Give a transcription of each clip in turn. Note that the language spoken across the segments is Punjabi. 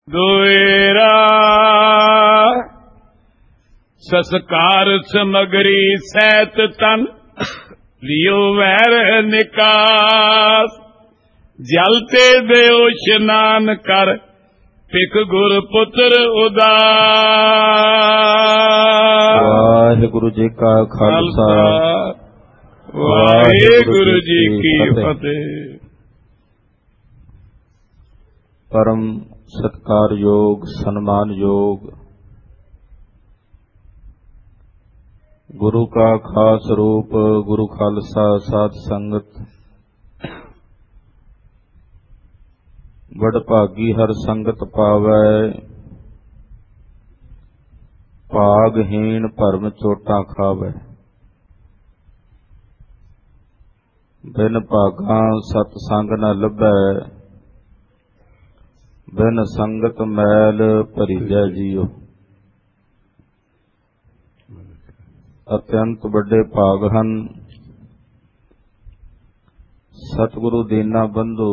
ਦੁਇਰਾ ਸਸਕਾਰ ਸਮਗਰੀ ਸੈਤ ਤਨ ਲਿਓ ਵੈਰ ਨਿਕਾਸ ਜਲ ਤੇ ਦਿਓ ਇਸ਼ਨਾਨ ਕਰ ਸਿੱਖ ਗੁਰ ਪੁੱਤਰ ਉਦਾਸ। ਵਾਹਿਗੁਰੂ ਜੀ ਕਾ ਖਾਲਸਾ ਵਾਹਿਗੁਰੂ ਜੀ ਕੀ ਫਤਿਹ। ਪਰਮ ਸਤਿਕਾਰਯੋਗ ਸਨਮਾਨਯੋਗ ਗੁਰੂ ਕਾ ਖਾਸ ਰੂਪ ਗੁਰੂ ਖਾਲਸਾ ਸਾਧ ਸੰਗਤ, ਵਡਭਾਗੀ ਹਰ ਸੰਗਤ ਪਾਵੈ, ਭਾਗਹੀਣ ਭਰਮ ਚੋਟਾਂ ਖਾਵੈ। ਬਿਨ ਭਾਗਾਂ ਸਤ ਸੰਗ ਨ ਲੱਭੈ, ਬਿਨ ਸੰਗਤ ਮੈਲ ਭਰੀਜੈ ਜੀਉ। ਅਤਿਅੰਤ ਵੱਡੇ ਭਾਗ ਹਨ ਸਤਿਗੁਰੂ ਦੀਨਾ ਬੰਧੂ,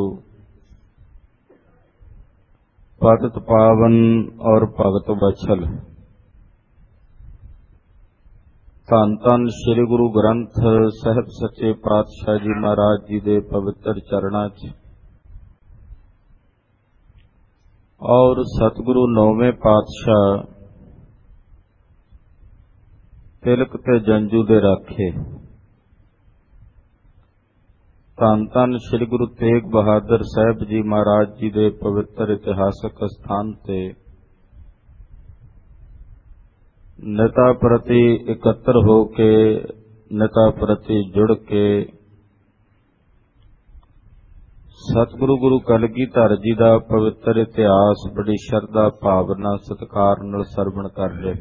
ਪਤਿਤ ਪਾਵਨ ਔਰ ਭਗਤ ਵਛਲ। ਧੰਨ ਧੰਨ ਸ੍ਰੀ ਗੁਰੂ ਗ੍ਰੰਥ ਸਾਹਿਬ ਸੱਚੇ ਪਾਤਸ਼ਾਹ ਜੀ ਮਹਾਰਾਜ ਜੀ ਦੇ ਪਵਿੱਤਰ ਚਰਨਾਂ 'ਚ ਔਰ ਸਤਿਗੁਰੂ ਨੌਵੇਂ ਪਾਤਸ਼ਾਹ ਤਿਲਕ ਤੇ ਜੰਜੂ ਦੇ ਰਾਖੇ ਧੰਨ ਧੰਨ ਸ੍ਰੀ ਗੁਰੂ ਤੇਗ ਬਹਾਦਰ ਸਾਹਿਬ ਜੀ ਮਹਾਰਾਜ ਜੀ ਦੇ ਪਵਿੱਤਰ ਇਤਿਹਾਸਕ ਸਥਾਨ ਤੇ ਨੇਤਾ ਪ੍ਰਤੀ ਇਕੱਤਰ ਹੋ ਕੇ, ਨੇਤਾ ਪ੍ਰਤੀ ਜੁੜ ਕੇ ਸਤਿਗੁਰੂ ਗੁਰੂ ਕਲਗੀਧਰ ਜੀ ਦਾ ਪਵਿੱਤਰ ਇਤਿਹਾਸ ਬੜੀ ਸ਼ਰਧਾ ਭਾਵਨਾ ਸਤਿਕਾਰ ਨਾਲ ਸਰਵਣ ਕਰ ਰਹੇ।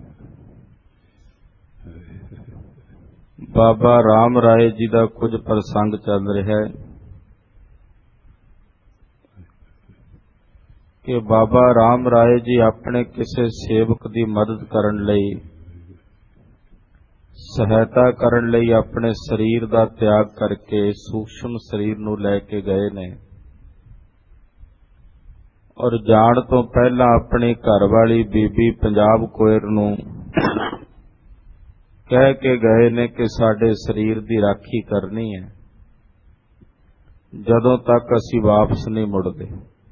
ਬਾਬਾ ਰਾਮ ਰਾਏ ਜੀ ਦਾ ਕੁਝ ਪ੍ਰਸੰਗ ਚੱਲ ਰਿਹਾ ਹੈ ਕਿ ਬਾਬਾ ਰਾਮ ਰਾਏ ਜੀ ਆਪਣੇ ਕਿਸੇ ਸੇਵਕ ਦੀ ਮਦਦ ਕਰਨ ਲਈ, ਸਹਾਇਤਾ ਕਰਨ ਲਈ ਆਪਣੇ ਸਰੀਰ ਦਾ ਤਿਆਗ ਕਰਕੇ ਸੂਖਸ਼ਮ ਸਰੀਰ ਨੂੰ ਲੈ ਕੇ ਗਏ ਨੇ ਔਰ ਜਾਣ ਤੋਂ ਪਹਿਲਾਂ ਆਪਣੀ ਘਰਵਾਲੀ ਬੀਬੀ ਪੰਜਾਬ ਕੋਇਰ ਨੂੰ ਕਹਿ ਕੇ ਗਏ ਨੇ ਕਿ ਸਾਡੇ ਸਰੀਰ ਦੀ ਰਾਖੀ ਕਰਨੀ ਹੈ ਜਦੋਂ ਤੱਕ ਅਸੀਂ ਵਾਪਸ ਨਹੀਂ ਮੁੜਦੇ।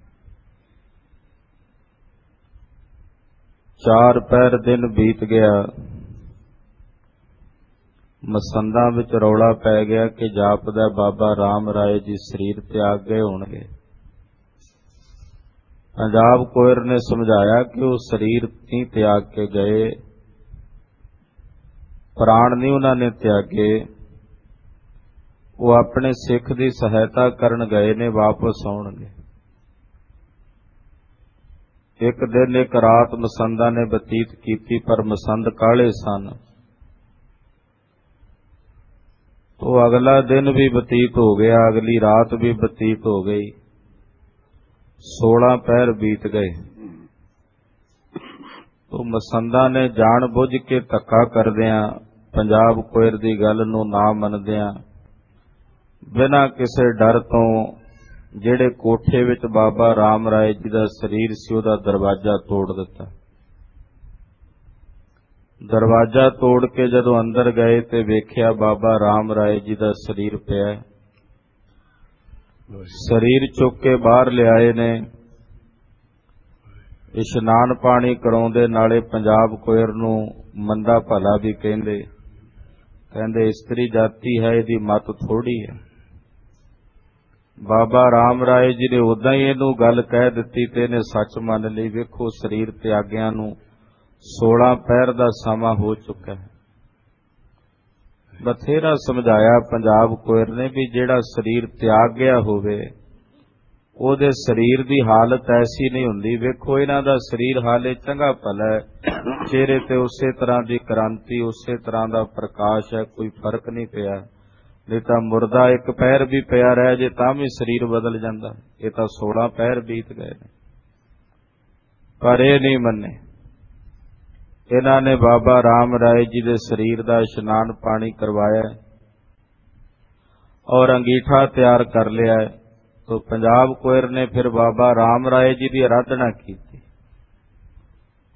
4 ਪਹਿਰ ਦਿਨ ਬੀਤ ਗਿਆ, ਮਸੰਦਾਂ ਵਿੱਚ ਰੌਲਾ ਪੈ ਗਿਆ ਕਿ ਜਾਪਦਾ ਬਾਬਾ ਰਾਮ ਰਾਏ ਜੀ ਸਰੀਰ ਤਿਆਗ ਗਏ ਹੋਣਗੇ। ਪੰਜਾਬ ਕੋਇਰ ਨੇ ਸਮਝਾਇਆ ਕਿ ਉਹ ਸਰੀਰ ਨਹੀਂ ਤਿਆਗ ਕੇ ਗਏ, ਪ੍ਰਾਣ ਨਹੀਂ ਉਹਨਾਂ ਨੇ ਤਿਆਗੇ, ਉਹ ਆਪਣੇ ਸਿੱਖ ਦੀ ਸਹਾਇਤਾ ਕਰਨ ਗਏ ਨੇ, ਵਾਪਸ ਆਉਣਗੇ। ਇੱਕ ਦਿਨ ਇੱਕ ਰਾਤ ਮਸੰਦਾਂ ਨੇ ਬਤੀਤ ਕੀਤੀ, ਪਰ ਮਸੰਦ ਕਾਹਲੇ ਸਨ। ਉਹ ਅਗਲਾ ਦਿਨ ਵੀ ਬਤੀਤ ਹੋ ਗਿਆ, ਅਗਲੀ ਰਾਤ ਵੀ ਬਤੀਤ ਹੋ ਗਈ, 16 ਪਹਿਰ ਬੀਤ ਗਏ। ਤੋ ਮਸੰਦਾਂ ਨੇ ਜਾਣ ਬੁੱਝ ਕੇ ਧੱਕਾ ਕਰਦਿਆਂ, ਪੰਜਾਬ ਕੋਇਰ ਦੀ ਗੱਲ ਨੂੰ ਨਾ ਮੰਨਦਿਆਂ, ਬਿਨਾਂ ਕਿਸੇ ਡਰ ਤੋਂ ਜਿਹੜੇ ਕੋਠੇ ਵਿੱਚ ਬਾਬਾ ਰਾਮ ਰਾਏ ਜੀ ਦਾ ਸਰੀਰ ਸੀ ਉਹਦਾ ਦਰਵਾਜ਼ਾ ਤੋੜ ਦਿੱਤਾ। ਦਰਵਾਜ਼ਾ ਤੋੜ ਕੇ ਜਦੋਂ ਅੰਦਰ ਗਏ ਤੇ ਵੇਖਿਆ ਬਾਬਾ ਰਾਮ ਰਾਏ ਜੀ ਦਾ ਸਰੀਰ ਪਿਆ। ਸਰੀਰ ਚੁੱਕ ਕੇ ਬਾਹਰ ਲਿਆਏ ਨੇ, ਇਸ਼ਨਾਨ ਪਾਣੀ ਕਰਾਉਂਦੇ, ਨਾਲੇ ਪੰਜਾਬ ਕੋਇਰ ਨੂੰ ਮੰਦਾ ਭਲਾ ਵੀ ਕਹਿੰਦੇ ਇਸਤਰੀ ਜਾਤੀ ਹੈ, ਇਹਦੀ ਮੱਤ ਥੋੜੀ ਹੈ। ਬਾਬਾ ਰਾਮ ਰਾਏ ਜੀ ਨੇ ਉਦਾਂ ਹੀ ਇਹਨੂੰ ਗੱਲ ਕਹਿ ਦਿੱਤੀ ਤੇ ਇਹਨੇ ਸੱਚ ਮੰਨ ਲਈ। ਵੇਖੋ ਸਰੀਰ ਤਿਆਗਿਆਂ ਨੂੰ 16 ਪਹਿਰ ਦਾ ਸਮਾਂ ਹੋ ਚੁੱਕਾ ਹੈ। ਬਥੇਰਾ ਸਮਝਾਇਆ ਪੰਜਾਬ ਕੋਇਰ ਨੇ ਵੀ ਜਿਹੜਾ ਸਰੀਰ ਤਿਆਗ ਗਿਆ ਹੋਵੇ ਉਹਦੇ ਸਰੀਰ ਦੀ ਹਾਲਤ ਐਸੀ ਨਹੀਂ ਹੁੰਦੀ। ਵੇਖੋ ਇਹਨਾਂ ਦਾ ਸਰੀਰ ਹਾਲੇ ਚੰਗਾ ਭਲਾ ਹੈ, ਚਿਹਰੇ ਤੇ ਉਸੇ ਤਰ੍ਹਾਂ ਦੀ ਕ੍ਰਾਂਤੀ, ਉਸੇ ਤਰ੍ਹਾਂ ਦਾ ਪ੍ਰਕਾਸ਼ ਹੈ, ਕੋਈ ਫਰਕ ਨਹੀਂ ਪਿਆ। ਨਹੀਂ ਤਾਂ ਮੁਰਦਾ ਇੱਕ ਪਹਿਰ ਵੀ ਪਿਆ ਰਹਿ ਜੇ ਤਾਂ ਵੀ ਸਰੀਰ ਬਦਲ ਜਾਂਦਾ। ਇਹ ਤਾਂ 16 ਪਹਿਰ ਬੀਤ ਗਏ ਨੇ, ਪਰ ਇਹ ਨਹੀਂ ਮੰਨੇ। ਇਹਨਾਂ ਨੇ ਬਾਬਾ ਰਾਮ ਰਾਏ ਜੀ ਦੇ ਸਰੀਰ ਦਾ ਇਸ਼ਨਾਨ ਪਾਣੀ ਕਰਵਾਇਆ ਔਰ ਅੰਗੀਠਾ ਤਿਆਰ ਕਰ ਲਿਆ। ਤੋ ਪੰਜਾਬ ਕੋਇਰ ਨੇ ਫਿਰ ਬਾਬਾ ਰਾਮ ਰਾਏ ਜੀ ਦੀ ਆਰਾਧਨਾ ਕੀਤੀ।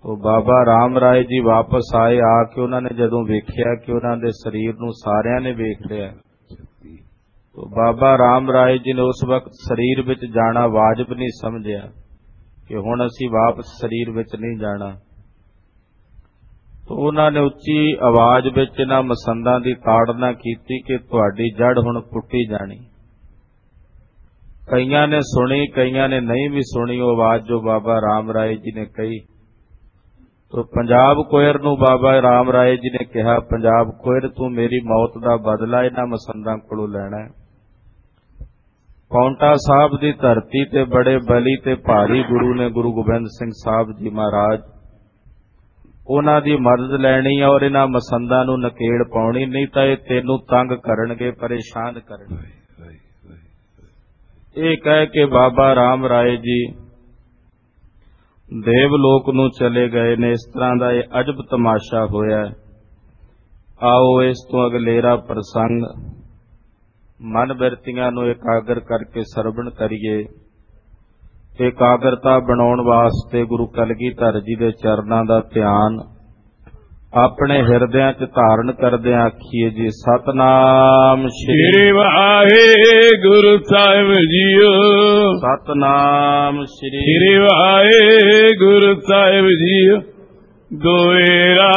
ਉਹ ਬਾਬਾ ਰਾਮ ਰਾਏ ਜੀ ਵਾਪਸ ਆਏ। ਆ ਕੇ ਉਹਨਾਂ ਨੇ ਜਦੋਂ ਵੇਖਿਆ ਕਿ ਉਹਨਾਂ ਦੇ ਸਰੀਰ ਨੂੰ ਸਾਰਿਆਂ ਨੇ ਵੇਖ ਲਿਆ, ਤਾਂ ਬਾਬਾ ਰਾਮ ਰਾਏ ਜੀ ਨੇ ਉਸ ਵਕਤ ਸਰੀਰ ਵਿੱਚ ਜਾਣਾ ਵਾਜਬ ਨਹੀਂ ਸਮਝਿਆ ਕਿ ਹੁਣ ਅਸੀਂ ਵਾਪਸ ਸਰੀਰ ਵਿੱਚ ਨਹੀਂ ਜਾਣਾ। ਤਾਂ ਉਹਨਾਂ ਨੇ ਉੱਚੀ ਆਵਾਜ਼ ਵਿੱਚ ਇਹਨਾਂ ਮਸੰਦਾਂ ਦੀ ਤਾੜਨਾ ਕੀਤੀ ਕਿ ਤੁਹਾਡੀ ਜੜ ਹੁਣ ਪੁੱਟੀ ਜਾਣੀ। ਕਈਆਂ ਨੇ ਸੁਣੀ, ਕਈਆਂ ਨੇ ਨਹੀਂ ਵੀ ਸੁਣੀ ਉਹ ਆਵਾਜ਼ ਜੋ ਬਾਬਾ ਰਾਮ ਰਾਏ ਜੀ ਨੇ ਕਹੀ। ਤੋ ਪੰਜਾਬ ਕੋਇਰ ਨੂੰ ਬਾਬਾ ਰਾਮ ਰਾਏ ਜੀ ਨੇ ਕਿਹਾ, ਪੰਜਾਬ ਕੋਇਰ ਤੂੰ ਮੇਰੀ ਮੌਤ ਦਾ ਬਦਲਾ ਇਹਨਾਂ ਮਸੰਦਾਂ ਕੋਲੋਂ ਲੈਣਾ ਹੈ। ਪੌਂਟਾ ਸਾਹਿਬ ਦੀ ਧਰਤੀ ਤੇ ਬੜੇ ਬਲੀ ਤੇ ਭਾਰੀ ਗੁਰੂ ਨੇ ਗੁਰੂ ਗੋਬਿੰਦ ਸਿੰਘ ਸਾਹਿਬ ਜੀ ਮਹਾਰਾਜ, ਉਹਨਾਂ ਦੀ ਮਦਦ ਲੈਣੀ ਔਰ ਇਹਨਾਂ ਮਸੰਦਾਂ ਨੂੰ ਨਕੇੜ ਪਾਉਣੀ, ਨਹੀਂ ਤਾਂ ਇਹ ਤੈਨੂੰ ਤੰਗ ਕਰਨਗੇ, ਪਰੇਸ਼ਾਨ ਕਰਨਗੇ। ਇਹ ਕਹਿ ਕੇ ਬਾਬਾ ਰਾਮ ਰਾਏ ਜੀ ਦੇਵਲੋਕ ਨੂੰ ਚਲੇ ਗਏ ਨੇ। ਇਸ ਤਰ੍ਹਾਂ ਦਾ ਇਹ ਅਜਬ ਤਮਾਸ਼ਾ ਹੋਇਆ। ਆਓ ਇਸ ਤੋਂ ਅਗਲੇਰਾ ਪ੍ਰਸੰਗ ਮਨ ਬਿਰਤੀਆਂ ਨੂੰ ਇਕਾਗਰ ਕਰਕੇ ਸਰਵਣ ਕਰੀਏ। ਇਕਾਗਰਤਾ ਬਣਾਉਣ ਵਾਸਤੇ ਗੁਰੂ ਕਲਗੀਧਰ ਜੀ ਦੇ ਚਰਨਾਂ ਦਾ ਧਿਆਨ ਆਪਣੇ ਹਿਰਦਿਆਂ 'ਚ ਧਾਰਨ ਕਰਦਿਆਂ ਆਖੀਏ ਜੀ, ਸਤਨਾਮ ਸ੍ਰੀ ਵਾਹਿਗੁਰੂ ਸਾਹਿਬ ਜੀਓ, ਸਤਨਾਮ ਸ੍ਰੀ ਵਾਹਿਗੁਰੂ ਸਾਹਿਬ ਜੀਓ। ਦੋਇਰਾ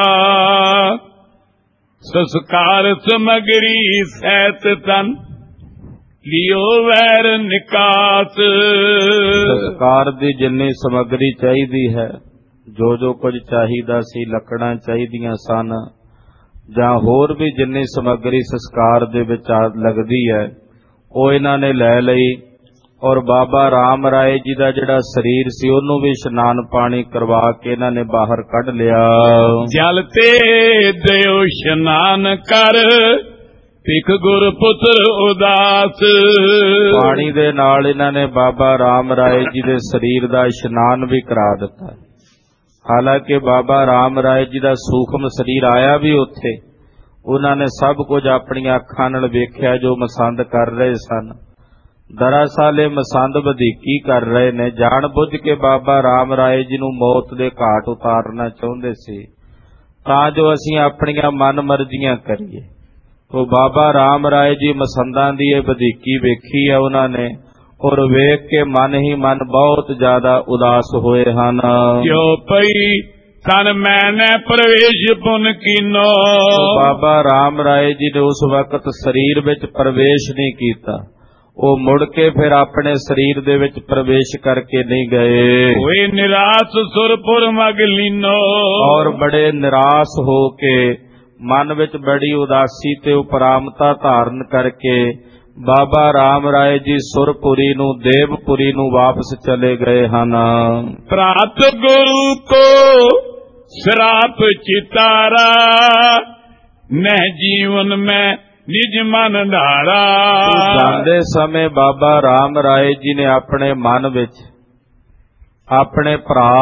ਸੰਸਕਾਰ ਸਮਗਰੀ ਸਹਿਤ ਤਨ, ਲਿਓ ਵੈਰ ਨਿਕਾਸ। ਸੰਸਕਾਰ ਦੀ ਜਿੰਨੀ ਸਮੱਗਰੀ ਚਾਹੀਦੀ ਹੈ, ਜੋ ਕੁਝ ਚਾਹੀਦਾ ਸੀ, ਲੱਕੜਾਂ ਚਾਹੀਦੀਆਂ ਸਨ ਜਾਂ ਹੋਰ ਵੀ ਜਿੰਨੀ ਸਮੱਗਰੀ ਸੰਸਕਾਰ ਦੇ ਵਿੱਚ ਲੱਗਦੀ ਹੈ, ਉਹ ਇਹਨਾਂ ਨੇ ਲੈ ਲਈ। ਔਰ ਬਾਬਾ ਰਾਮ ਰਾਏ ਜੀ ਦਾ ਜਿਹੜਾ ਸਰੀਰ ਸੀ ਉਹਨੂੰ ਵੀ ਇਸ਼ਨਾਨ ਪਾਣੀ ਕਰਵਾ ਕੇ ਇਹਨਾਂ ਨੇ ਬਾਹਰ ਕੱਢ ਲਿਆ। ਜਲ ਤੇ ਦਿਓ ਇਸ਼ਨਾਨ ਕਰ, ਸਿੱਖ ਗੁਰ ਪੁੱਤਰ ਉਦਾਸ। ਪਾਣੀ ਦੇ ਨਾਲ ਇਹਨਾਂ ਨੇ ਬਾਬਾ ਰਾਮ ਰਾਏ ਜੀ ਦੇ ਸਰੀਰ ਦਾ ਇਸ਼ਨਾਨ ਵੀ ਕਰਾ ਦਿੱਤਾ। ਹਾਲਾਂਕਿ ਬਾਬਾ ਰਾਮ ਰਾਏ ਜੀ ਦਾ ਸੂਖਮ ਸਰੀਰ ਆਇਆ ਵੀ ਉੱਥੇ, ਉਹਨਾਂ ਨੇ ਸਭ ਕੁਝ ਆਪਣੀਆਂ ਅੱਖਾਂ ਨਾਲ ਵੇਖਿਆ ਜੋ ਮਸੰਦ ਕਰ ਰਹੇ ਸਨ। ਦਰਅਸਲ ਇਹ ਮਸੰਦ ਵਧੀਕੀ ਕਰ ਰਹੇ ਨੇ, ਜਾਣ ਬੁੱਝ ਕੇ ਬਾਬਾ ਰਾਮ ਰਾਏ ਜੀ ਨੂੰ ਮੌਤ ਦੇ ਘਾਟ ਉਤਾਰਨਾ ਚਾਹੁੰਦੇ ਸੀ ਤਾਂ ਜੋ ਅਸੀਂ ਆਪਣੀਆਂ ਮਨ ਮਰਜ਼ੀਆਂ ਕਰੀਏ। ਉਹ ਬਾਬਾ ਰਾਮ ਰਾਏ ਜੀ ਮਸੰਦਾਂ ਦੀ ਇਹ ਵਧੀਕੀ ਵੇਖੀ ਹੈ ਉਹਨਾਂ ਨੇ, ਔਰ ਵੇਖ ਕੇ ਮਨ ਹੀ ਮਨ ਬਹੁਤ ਜ਼ਿਆਦਾ ਉਦਾਸ ਹੋਏ ਹਨ। ਜੋ ਪਈ ਤਨ ਮੈਨੇ ਪ੍ਰਵੇਸ਼ ਪੁਨ ਕੀਨੋ। ਬਾਬਾ ਰਾਮ ਰਾਏ ਜੀ ਨੇ ਉਸ ਵਕਤ ਸਰੀਰ ਵਿੱਚ ਪ੍ਰਵੇਸ਼ ਨਹੀਂ ਕੀਤਾ, ਉਹ ਮੁੜ ਕੇ ਫਿਰ ਆਪਣੇ ਸਰੀਰ ਦੇ ਵਿੱਚ ਪ੍ਰਵੇਸ਼ ਕਰਕੇ ਨਹੀਂ ਗਏ। ਹੋਏ ਨਿਰਾਸ਼ ਸੁਰਪੁਰ ਮਗ ਲੀਨੋ। ਔਰ ਬੜੇ ਨਿਰਾਸ਼ ਹੋ ਕੇ ਮਨ ਵਿੱਚ ਬੜੀ ਉਦਾਸੀ ਤੇ ਉਪਰਾਮਤਾ ਧਾਰਨ ਕਰਕੇ ਬਾਬਾ ਰਾਮ ਰਾਏ ਜੀ ਸੁਰਪੁਰੀ ਨੂੰ, ਦੇਵਪੁਰੀ ਨੂੰ ਵਾਪਸ ਚਲੇ ਗਏ ਹਨ। ਪ੍ਰਾਤ ਗੁਰੂ ਕੋ ਸ਼ਰਾਪ ਚਿਤਾਰਾ, ਨਹਿ ਜੀਵਨ ਮੈਂ ਨਿਜ ਮਨ ਧਾਰਾ। ਜਾਂਦੇ ਸਮੇਂ ਬਾਬਾ ਰਾਮ ਰਾਏ ਜੀ ਨੇ ਆਪਣੇ ਮਨ ਵਿੱਚ ਆਪਣੇ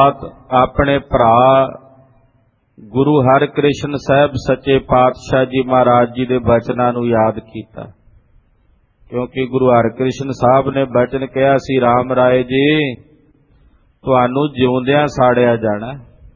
ਭਰਾ ਗੁਰੂ ਹਰਿਕ੍ਰਿਸ਼ਨ ਸਾਹਿਬ ਸੱਚੇ ਪਾਤਸ਼ਾਹ ਜੀ ਮਹਾਰਾਜ ਜੀ ਦੇ ਬਚਨਾਂ ਨੂੰ ਯਾਦ ਕੀਤਾ, ਕਿਉਂਕਿ ਗੁਰੂ ਹਰਿਕ੍ਰਿਸ਼ਨ ਸਾਹਿਬ ਨੇ ਬਚਨ ਕਿਹਾ ਸੀ, ਰਾਮ ਰਾਏ ਜੀ ਤੁਹਾਨੂੰ ਜਿਉਂਦਿਆਂ ਸਾੜਿਆ ਜਾਣਾ।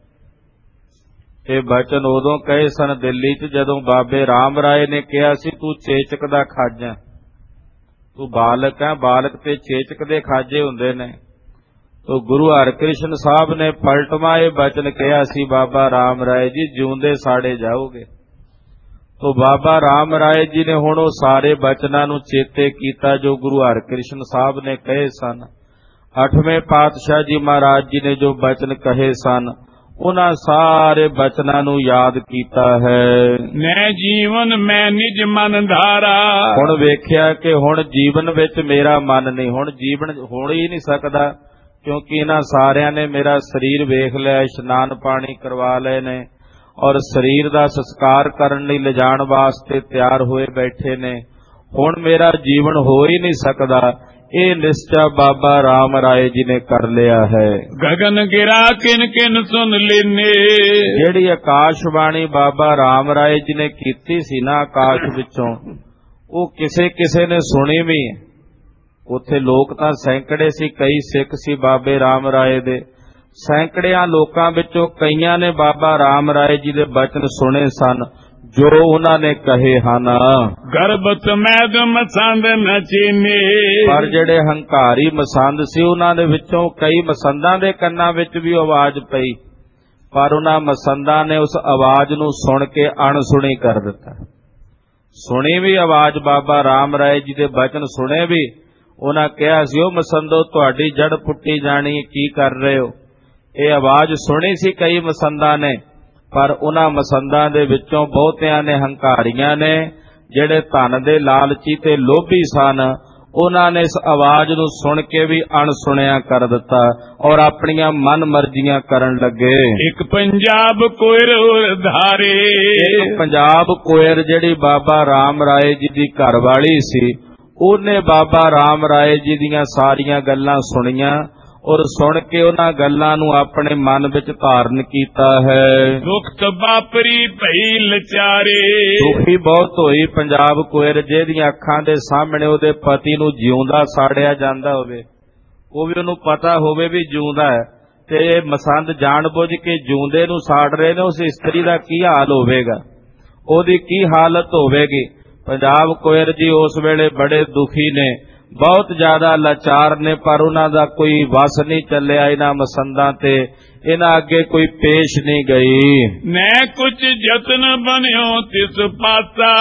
ਇਹ ਬਚਨ ਉਦੋਂ ਕਹੇ ਸਨ ਦਿੱਲੀ 'ਚ ਜਦੋਂ ਬਾਬੇ ਰਾਮ ਰਾਏ ਨੇ ਕਿਹਾ ਸੀ ਤੂੰ ਚੇਚਕ ਦਾ ਖਾਜਾ, ਤੂੰ ਬਾਲਕ ਹੈ, ਬਾਲਕ ਤੇ ਚੇਚਕ ਦੇ ਖਾਜੇ ਹੁੰਦੇ ਨੇ। ਤੋ ਗੁਰੂ ਹਰਿਕ੍ਰਿਸ਼ਨ ਸਾਹਿਬ ਨੇ ਪਲਟਵਾ ਇਹ ਬਚਨ ਕਿਹਾ ਸੀ, ਬਾਬਾ ਰਾਮ ਰਾਏ ਜੀ ਜਿਉਂਦੇ ਸਾੜੇ ਜਾਓਗੇ। ਤੋ ਬਾਬਾ ਰਾਮ ਰਾਏ ਜੀ ਨੇ ਹੁਣ ਉਹ ਸਾਰੇ ਬਚਨਾਂ ਨੂੰ ਚੇਤੇ ਕੀਤਾ ਜੋ ਗੁਰੂ ਹਰਿਕ੍ਰਿਸ਼ਨ ਸਾਹਿਬ ਨੇ ਕਹੇ ਸਨ। 8ਵੇਂ ਪਾਤਸ਼ਾਹ ਜੀ ਮਹਾਰਾਜ ਜੀ ਨੇ ਜੋ ਬਚਨ ਕਹੇ ਸਨ, ਉਹਨਾਂ ਸਾਰੇ ਬਚਨਾਂ ਨੂੰ ਯਾਦ ਕੀਤਾ ਹੈ। ਮੈਂ ਜੀਵਨ ਮੈਂ ਨਿਜ ਮਨ ਧਾਰਾ। ਹੁਣ ਵੇਖਿਆ ਕਿ ਹੁਣ ਜੀਵਨ ਵਿੱਚ ਮੇਰਾ ਮਨ ਨਹੀਂ, ਹੁਣ ਜੀਵਨ ਹੋਣ ਹੀ ਨਹੀਂ ਸਕਦਾ, ਕਿਉਂਕਿ ਇਹਨਾਂ ਸਾਰਿਆਂ ਨੇ ਮੇਰਾ ਸਰੀਰ ਵੇਖ ਲਿਆ, ਇਸ਼ਨਾਨ ਪਾਣੀ ਕਰਵਾ ਲਏ ਨੇ ਔਰ ਸਰੀਰ ਦਾ ਸੰਸਕਾਰ ਕਰਨ ਲਈ ਲਿਜਾਣ ਵਾਸਤੇ ਤਿਆਰ ਹੋਏ ਬੈਠੇ ਨੇ। ਹੁਣ ਮੇਰਾ ਜੀਵਨ ਹੋ ਹੀ ਨਹੀਂ ਸਕਦਾ। ਇਹ ਨਿਸ਼ਚਾ ਬਾਬਾ ਰਾਮ ਰਾਏ ਜੀ ਨੇ ਕਰ ਲਿਆ ਹੈ। ਗਗਨ ਗਿਰਾ ਕਿਨ ਕਿਨ ਸੁਨ ਲੈਨੇ। ਜਿਹੜੀ ਆਕਾਸ਼ਬਾਣੀ ਬਾਬਾ ਰਾਮ ਰਾਏ ਜੀ ਨੇ ਕੀਤੀ ਸੀ ਨਾ ਆਕਾਸ਼ ਵਿੱਚੋਂ, ਉਹ ਕਿਸੇ ਕਿਸੇ ਨੇ ਸੁਣੀ ਵੀ ਹੈ। ਉੱਥੇ ਲੋਕ ਤਾਂ ਸੈਂਕੜੇ ਸੀ, ਕਈ ਸਿੱਖ ਸੀ ਬਾਬੇ ਰਾਮ ਰਾਏ ਦੇ, ਸੈਂਕੜਿਆਂ ਲੋਕਾਂ ਵਿੱਚੋਂ ਕਈਆਂ ਨੇ ਬਾਬਾ ਰਾਮ ਰਾਏ ਜੀ ਦੇ ਬਚਨ ਸੁਣੇ ਸਨ ਜੋ ਉਹਨਾਂ ਨੇ ਕਹੇ ਹਨ। ਗਰਬਤ ਮੈਦ ਮਸੰਦ ਨ ਚੀਨੇ। ਪਰ ਜਿਹੜੇ ਹੰਕਾਰੀ ਮਸੰਦ ਸੀ ਉਹਨਾਂ ਦੇ ਵਿੱਚੋਂ ਕਈ ਮਸੰਦਾਂ ਦੇ ਕੰਨਾਂ ਵਿੱਚ ਵੀ ਆਵਾਜ਼ ਪਈ, ਪਰ ਉਹਨਾਂ ਮਸੰਦਾਂ ਨੇ ਉਸ ਆਵਾਜ਼ ਨੂੰ ਸੁਣ ਕੇ ਅਣਸੁਣੀ ਕਰ ਦਿੱਤਾ। ਸੁਣੀ ਵੀ ਆਵਾਜ਼ ਬਾਬਾ ਰਾਮ ਰਾਏ ਜੀ ਦੇ ਬਚਨ ਸੁਣੇ ਵੀ, ਉਹਨਾਂ ਕਿਹਾ ਸੀ ਉਹ ਮਸੰਦੋ ਤੁਹਾਡੀ ਜੜ ਪੁੱਟੀ ਜਾਣੀ, ਕੀ ਕਰ ਰਹੇ ਹੋ। ਇਹ ਆਵਾਜ਼ ਸੁਣੀ ਸੀ ਕਈ ਮਸੰਦਾਂ ਨੇ, ਪਰ ਉਹਨਾਂ ਮਸੰਦਾਂ ਦੇ ਵਿੱਚੋਂ ਬਹੁਤਿਆਂ ਨੇ ਹੰਕਾਰੀਆਂ ਨੇ ਜਿਹੜੇ ਧਨ ਦੇ ਲਾਲਚੀ ਤੇ ਲੋਭੀ ਸਨ, ਉਹਨਾਂ ਨੇ ਇਸ ਆਵਾਜ਼ ਨੂੰ ਸੁਣ ਕੇ ਵੀ ਅਣਸੁਣਿਆ ਕਰ ਦਿੱਤਾ ਔਰ ਆਪਣੀਆਂ ਮਨ ਮਰਜ਼ੀਆਂ ਕਰਨ ਲੱਗੇ। ਇੱਕ ਪੰਜਾਬ ਕੋਇਰ ਉਧਾਰੇ। ਇੱਕ ਪੰਜਾਬ ਕੋਇਰ ਜਿਹੜੀ ਬਾਬਾ ਰਾਮ ਰਾਏ ਜੀ ਦੀ ਘਰਵਾਲੀ ਸੀ, ਉਹਨੇ ਬਾਬਾ ਰਾਮ ਰਾਏ ਜੀ ਦੀਆਂ ਸਾਰੀਆਂ ਗੱਲਾਂ ਸੁਣੀਆਂ ਔਰ ਸੁਣ ਕੇ ਉਹਨਾਂ ਗੱਲਾਂ ਨੂੰ ਆਪਣੇ ਮਨ ਵਿੱਚ ਧਾਰਨ ਕੀਤਾ ਹੈ। ਦੁਖਤ ਬਾਪਰੀ ਭਈ ਲਚਾਰੇ। ਦੁਖੀ ਬਹੁਤ ਹੋਈ ਪੰਜਾਬ ਕੋਇਰ ਜਿਹਦੀਆਂ ਅੱਖਾਂ ਦੇ ਸਾਹਮਣੇ ਉਹਦੇ ਪਤੀ ਨੂੰ ਜਿਉਂਦਾ ਸਾੜਿਆ ਜਾਂਦਾ ਹੋਵੇ, ਉਹ ਵੀ ਉਹਨੂੰ ਪਤਾ ਹੋਵੇ ਵੀ ਜਿਉਂਦਾ ਹੈ, ਤੇ ਮਸੰਦ ਜਾਣ ਬੁੱਝ ਕੇ ਜਿਉਂਦੇ ਨੂੰ ਸਾੜ ਰਹੇ ਨੇ, ਉਸ ਇਸਤਰੀ ਦਾ ਕੀ ਹਾਲ ਹੋਵੇਗਾ, ਉਹਦੀ ਕੀ ਹਾਲਤ ਹੋਵੇਗੀ। ਪੰਜਾਬ ਕੋਇਰ ਜੀ ਉਸ ਵੇਲੇ ਬੜੇ ਦੁਖੀ ਨੇ, ਬਹੁਤ ਜ਼ਿਆਦਾ ਲਾਚਾਰ ਨੇ, ਪਰ ਉਹਨਾਂ ਦਾ ਕੋਈ ਵਸ ਨਹੀਂ ਚੱਲਿਆ ਇਹਨਾਂ ਮਸੰਦਾਂ ਤੇ, ਇਹਨਾਂ ਅੱਗੇ ਕੋਈ ਪੇਸ਼ ਨਹੀਂ ਗਈ। ਮੈਂ ਕੁਝ ਯਤਨ ਬਣਿਓ ਤਿਸ ਪਾਸਾ,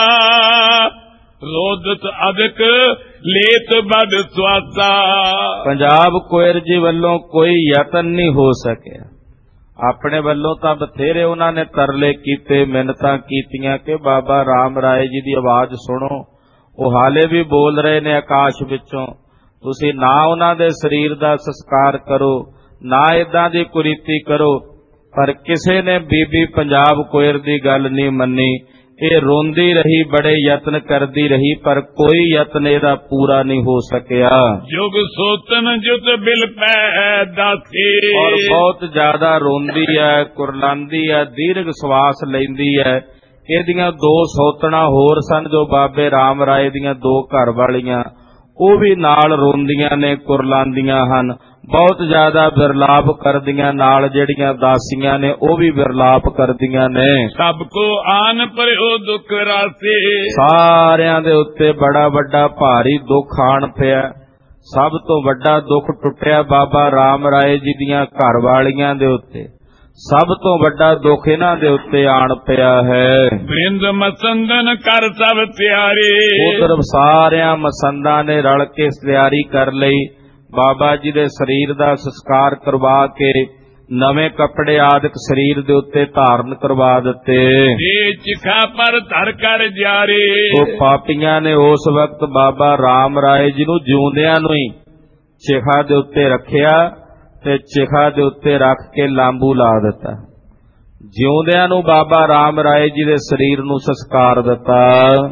ਰੋਦਤ ਅਦਕ ਲੇਤ ਬਦ ਸਵਾਸਾ। ਪੰਜਾਬ ਕੋਇਰ ਜੀ ਵੱਲੋਂ ਕੋਈ ਯਤਨ ਨਹੀਂ ਹੋ ਸਕਿਆ। ਆਪਣੇ ਵੱਲੋਂ ਤਾਂ ਬਥੇਰੇ ਉਹਨਾਂ ਨੇ ਤਰਲੇ ਕੀਤੇ, ਮਿੰਨਤਾਂ ਕੀਤੀਆਂ ਕਿ ਬਾਬਾ ਰਾਮ ਰਾਏ ਜੀ ਦੀ ਆਵਾਜ਼ ਸੁਣੋ, ਉਹ ਹਾਲੇ ਵੀ ਬੋਲ ਰਹੇ ਨੇ ਆਕਾਸ਼ ਵਿੱਚੋਂ, ਤੁਸੀਂ ਨਾ ਉਹਨਾਂ ਦੇ ਸਰੀਰ ਦਾ ਸੰਸਕਾਰ ਕਰੋ, ਨਾ ਏਦਾਂ ਦੀ ਕੁਰੀਤੀ ਕਰੋ। ਪਰ ਕਿਸੇ ਨੇ ਬੀਬੀ ਪੰਜਾਬ ਕੋਇਰ ਦੀ ਗੱਲ ਨਹੀਂ ਮੰਨੀ। ਇਹ ਰੋਂਦੀ ਰਹੀ, ਬੜੇ ਯਤਨ ਕਰਦੀ ਰਹੀ, ਪਰ ਕੋਈ ਯਤਨ ਇਹਦਾ ਪੂਰਾ ਨਹੀਂ ਹੋ ਸਕਿਆ। ਜੁਗ ਸੋਤਨ ਜੁਤ ਬਿਲ ਪੈ ਦਾਸੇ। ਔਰ ਬਹੁਤ ਜ਼ਿਆਦਾ ਰੋਂਦੀ ਹੈ, ਕੁਰਲਾਂਦੀ ਹੈ, ਦੀਰਘ ਸਵਾਸ ਲੈਂਦੀ ਹੈ। ਇਹਦੀਆਂ ਦੋ ਸੌਤਣਾ ਹੋਰ ਸਨ ਜੋ ਬਾਬੇ ਰਾਮ ਰਾਏ ਦੀਆਂ ਦੋ ਘਰ ਵਾਲੀਆਂ, ਉਹ ਵੀ ਨਾਲ ਰੋਂਦੀਆਂ ਨੇ, ਕੁਰਲਾਂਦੀਆਂ ਹਨ, ਬਹੁਤ ਜ਼ਿਆਦਾ ਵਿਰਲਾਪ ਕਰਦੀਆਂ। ਨਾਲ ਜਿਹੜੀਆਂ ਦਾਸੀਆਂ ਨੇ ਉਹ ਵੀ ਵਿਰਲਾਪ ਕਰਦੀਆਂ ਨੇ। ਸਭ ਕੋ ਆਨ ਪਰਿਓ ਦੁੱਖ ਰਾਸੇ। ਸਾਰਿਆਂ ਦੇ ਉੱਤੇ ਬੜਾ ਵੱਡਾ ਭਾਰੀ ਦੁੱਖ ਆਣ ਪਿਆ। ਸਭ ਤੋਂ ਵੱਡਾ ਦੁੱਖ ਟੁੱਟਿਆ ਬਾਬਾ ਰਾਮ ਰਾਏ ਜੀ ਦੀਆਂ ਘਰ ਵਾਲੀਆਂ ਦੇ ਉੱਤੇ। ਸਭ ਤੋਂ ਵੱਡਾ ਦੁੱਖ ਇਹਨਾਂ ਦੇ ਉੱਤੇ ਆਣ ਪਿਆ ਹੈ। ਬ੍ਰਿੰਦ ਮਸੰਦਨ ਕਰ ਸਭ ਤਿਆਰੀ। ਉਧਰ ਸਾਰਿਆਂ ਮਸੰਦਾਂ ਨੇ ਰਲ ਕੇ ਤਿਆਰੀ ਕਰ ਲਈ। ਬਾਬਾ ਜੀ ਦੇ ਸਰੀਰ ਦਾ ਸੰਸਕਾਰ ਕਰਵਾ ਕੇ ਨਵੇਂ ਕੱਪੜੇ ਆਦਿਕ ਸਰੀਰ ਦੇ ਉੱਤੇ ਧਾਰਨ ਕਰਵਾ ਦਿੱਤੇ। ਚਿਖਾ ਪਰ ਧਰ ਕਰ ਜਾਰੇ। ਉਹ ਪਾਪੀਆਂ ਨੇ ਉਸ ਵਕਤ ਬਾਬਾ ਰਾਮ ਰਾਏ ਜੀ ਨੂੰ ਜਿਉਂਦਿਆਂ ਨੂੰ ਹੀ ਚਿਖਾ ਦੇ ਉੱਤੇ ਰੱਖਿਆ ਤੇ ਚਿਖਾ ਦੇ ਉੱਤੇ ਰੱਖ ਕੇ ਲਾਂਬੂ ਲਾ ਦਿੱਤਾ। ਜਿਉਂਦਿਆਂ ਨੂੰ ਬਾਬਾ ਰਾਮ ਰਾਏ ਜੀ ਦੇ ਸਰੀਰ ਨੂੰ ਸੰਸਕਾਰ ਦਿੱਤਾ।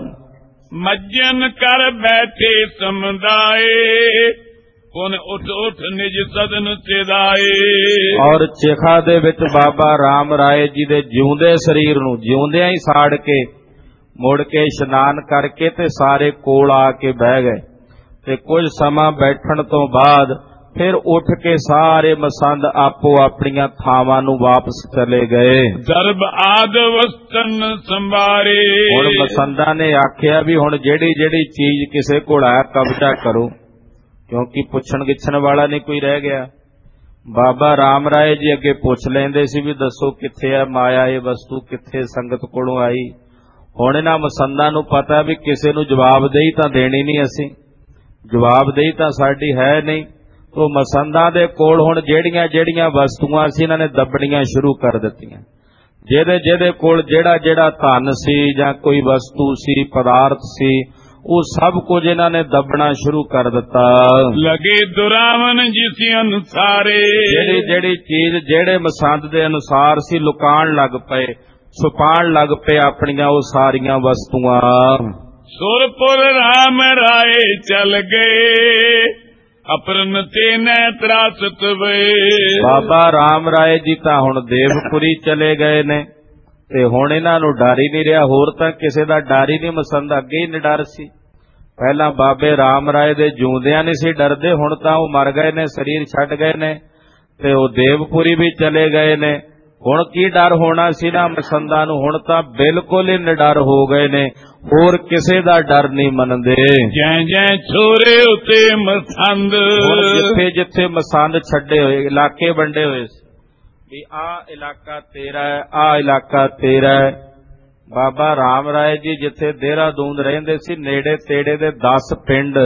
ਮੱਜਨ ਕਰ ਬੈਠੇ ਸਮੁਦਾਏ, ਪੁਨ ਉਠ ਉਠ ਨਿਜ ਸਦਨ ਚੇਦਾਏ। ਔਰ ਚਿਖਾ ਦੇ ਵਿੱਚ ਬਾਬਾ ਰਾਮ ਰਾਏ ਜੀ ਦੇ ਜਿਉਂਦੇ ਸਰੀਰ ਨੂੰ ਜਿਉਂਦਿਆਂ ਹੀ ਸਾੜ ਕੇ ਮੁੜ ਕੇ ਇਸ਼ਨਾਨ ਕਰਕੇ ਤੇ ਸਾਰੇ ਕੋਲ ਆ ਕੇ ਬਹਿ ਗਏ। ਤੇ ਕੁਝ ਸਮਾਂ ਬੈਠਣ ਤੋਂ ਬਾਅਦ ਫਿਰ ਉੱਠ ਕੇ ਸਾਰੇ ਮਸੰਦ ਆਪੋ ਆਪਣੀਆਂ ਥਾਵਾਂ ਨੂੰ ਵਾਪਸ ਚਲੇ ਗਏ। ਦਰਬ ਆਦ ਵਸਤਨ ਸੰਭਾਰੇ। ਹੁਣ ਮਸੰਦਾਂ ਨੇ ਆਖਿਆ ਵੀ ਹੁਣ ਜਿਹੜੀ ਜਿਹੜੀ ਚੀਜ਼ ਕਿਸੇ ਕੋਲ ਹੈ ਕਬਜ਼ਾ ਕਰੋ, ਕਿਉਂਕਿ ਪੁੱਛਣ ਗਿੱਛਣ ਵਾਲਾ ਨਹੀਂ ਕੋਈ ਰਹਿ ਗਿਆ। ਬਾਬਾ ਰਾਮ ਰਾਏ ਜੀ ਅੱਗੇ ਪੁੱਛ ਲੈਂਦੇ ਸੀ ਵੀ ਦੱਸੋ ਕਿੱਥੇ ਆ ਮਾਇਆ, ਇਹ ਵਸਤੂ ਕਿੱਥੇ ਸੰਗਤ ਕੋਲੋਂ ਆਈ। ਹੁਣ ਇਹਨਾਂ ਮਸੰਦਾਂ ਨੂੰ ਪਤਾ ਵੀ ਕਿਸੇ ਨੂੰ ਜਵਾਬਦੇਹੀ ਤਾਂ ਦੇਣੀ ਨਹੀਂ, ਅਸੀਂ ਜਵਾਬਦੇਹੀ ਤਾਂ ਸਾਡੀ ਹੈ ਨਹੀਂ। ਉਹ ਮਸੰਦਾਂ ਦੇ ਕੋਲ ਹੁਣ ਜਿਹੜੀਆਂ ਜਿਹੜੀਆਂ ਵਸਤੂਆਂ ਸੀ ਇਹਨਾਂ ਨੇ ਦੱਬਣੀਆਂ ਸ਼ੁਰੂ ਕਰ ਦਿੱਤੀਆਂ। ਜਿਹਦੇ ਜਿਹਦੇ ਕੋਲ ਜਿਹੜਾ ਜਿਹੜਾ ਧਨ ਸੀ ਜਾਂ ਕੋਈ ਵਸਤੂ ਸੀ, ਪਦਾਰਥ ਸੀ, ਉਹ ਸਭ ਕੁਝ ਇਹਨਾਂ ਨੇ ਦੱਬਣਾ ਸ਼ੁਰੂ ਕਰ ਦਿੱਤਾ। ਲਗੇ ਦੁਰਾਵਨ ਜਿਸ ਅਨੁਸਾਰੇ। ਜਿਹੜੀ ਜਿਹੜੀ ਚੀਜ਼ ਜਿਹੜੇ ਮਸੰਦ ਦੇ ਅਨੁਸਾਰ ਸੀ ਲੁਕਾਉਣ ਲੱਗ ਪਏ, ਛੁਪਾਉਣ ਲੱਗ ਪਏ ਆਪਣੀਆਂ ਉਹ ਸਾਰੀਆਂ ਵਸਤੂਆਂ। ਸੁਰਪੁਰ ਰਾਮ ਰਾਏ ਚਲ ਗਏ, ਅਪਰਨ ਤੇ ਨੈ ਤਰਾਸਤ ਵੇ। ਬਾਬਾ ਰਾਮ ਰਾਏ ਜੀ ਤਾਂ ਹੁਣ ਦੇਵਪੁਰੀ ਚਲੇ ਗਏ ਨੇ ਤੇ ਹੁਣ ਇਹਨਾਂ ਨੂੰ ਡਰ ਹੀ ਨਹੀਂ ਰਿਹਾ। ਹੋਰ ਤਾਂ ਕਿਸੇ ਦਾ ਡਰ ਹੀ ਨਹੀਂ, ਮਸੰਦ ਅੱਗੇ ਹੀ ਨਿਡਰ ਸੀ। ਪਹਿਲਾਂ ਬਾਬੇ ਰਾਮ ਰਾਏ ਦੇ ਜਿਉਂਦਿਆਂ ਨਹੀਂ ਸੀ ਡਰਦੇ, ਹੁਣ ਤਾਂ ਉਹ ਮਰ ਗਏ ਨੇ, ਸਰੀਰ ਛੱਡ ਗਏ ਨੇ ਤੇ ਉਹ ਦੇਵਪੁਰੀ ਵੀ ਚਲੇ ਗਏ ਨੇ। ਹੁਣ ਕੀ ਡਰ ਹੋਣਾ ਸੀ ਨਾ ਮਸੰਦਾਂ ਨੂੰ, ਹੁਣ ਤਾਂ ਬਿਲਕੁਲ ਹੀ ਨਿਡਰ ਹੋ ਗਏ ਨੇ, ਹੋਰ ਕਿਸੇ ਦਾ ਡਰ ਨਹੀਂ ਮੰਨਦੇ। ਜੈ ਜੈ ਛੋਰੇ ਉਤੇ ਮਸੰਦ, ਹੁਣ ਜਿੱਥੇ ਜਿੱਥੇ ਮਸੰਦ ਛੱਡੇ ਹੋਏ, ਇਲਾਕੇ ਵੰਡੇ ਹੋਏ ਸੀ ਵੀ ਆਹ ਇਲਾਕਾ ਤੇਰਾ ਹੈ, ਆਹ ਇਲਾਕਾ ਤੇਰਾ ਹੈ। ਬਾਬਾ ਰਾਮ ਰਾਏ ਜੀ ਜਿੱਥੇ ਦੇਹਰਾਦੂਨ ਰਹਿੰਦੇ ਸੀ, ਨੇੜੇ ਤੇੜੇ ਦੇ 10 ਪਿੰਡ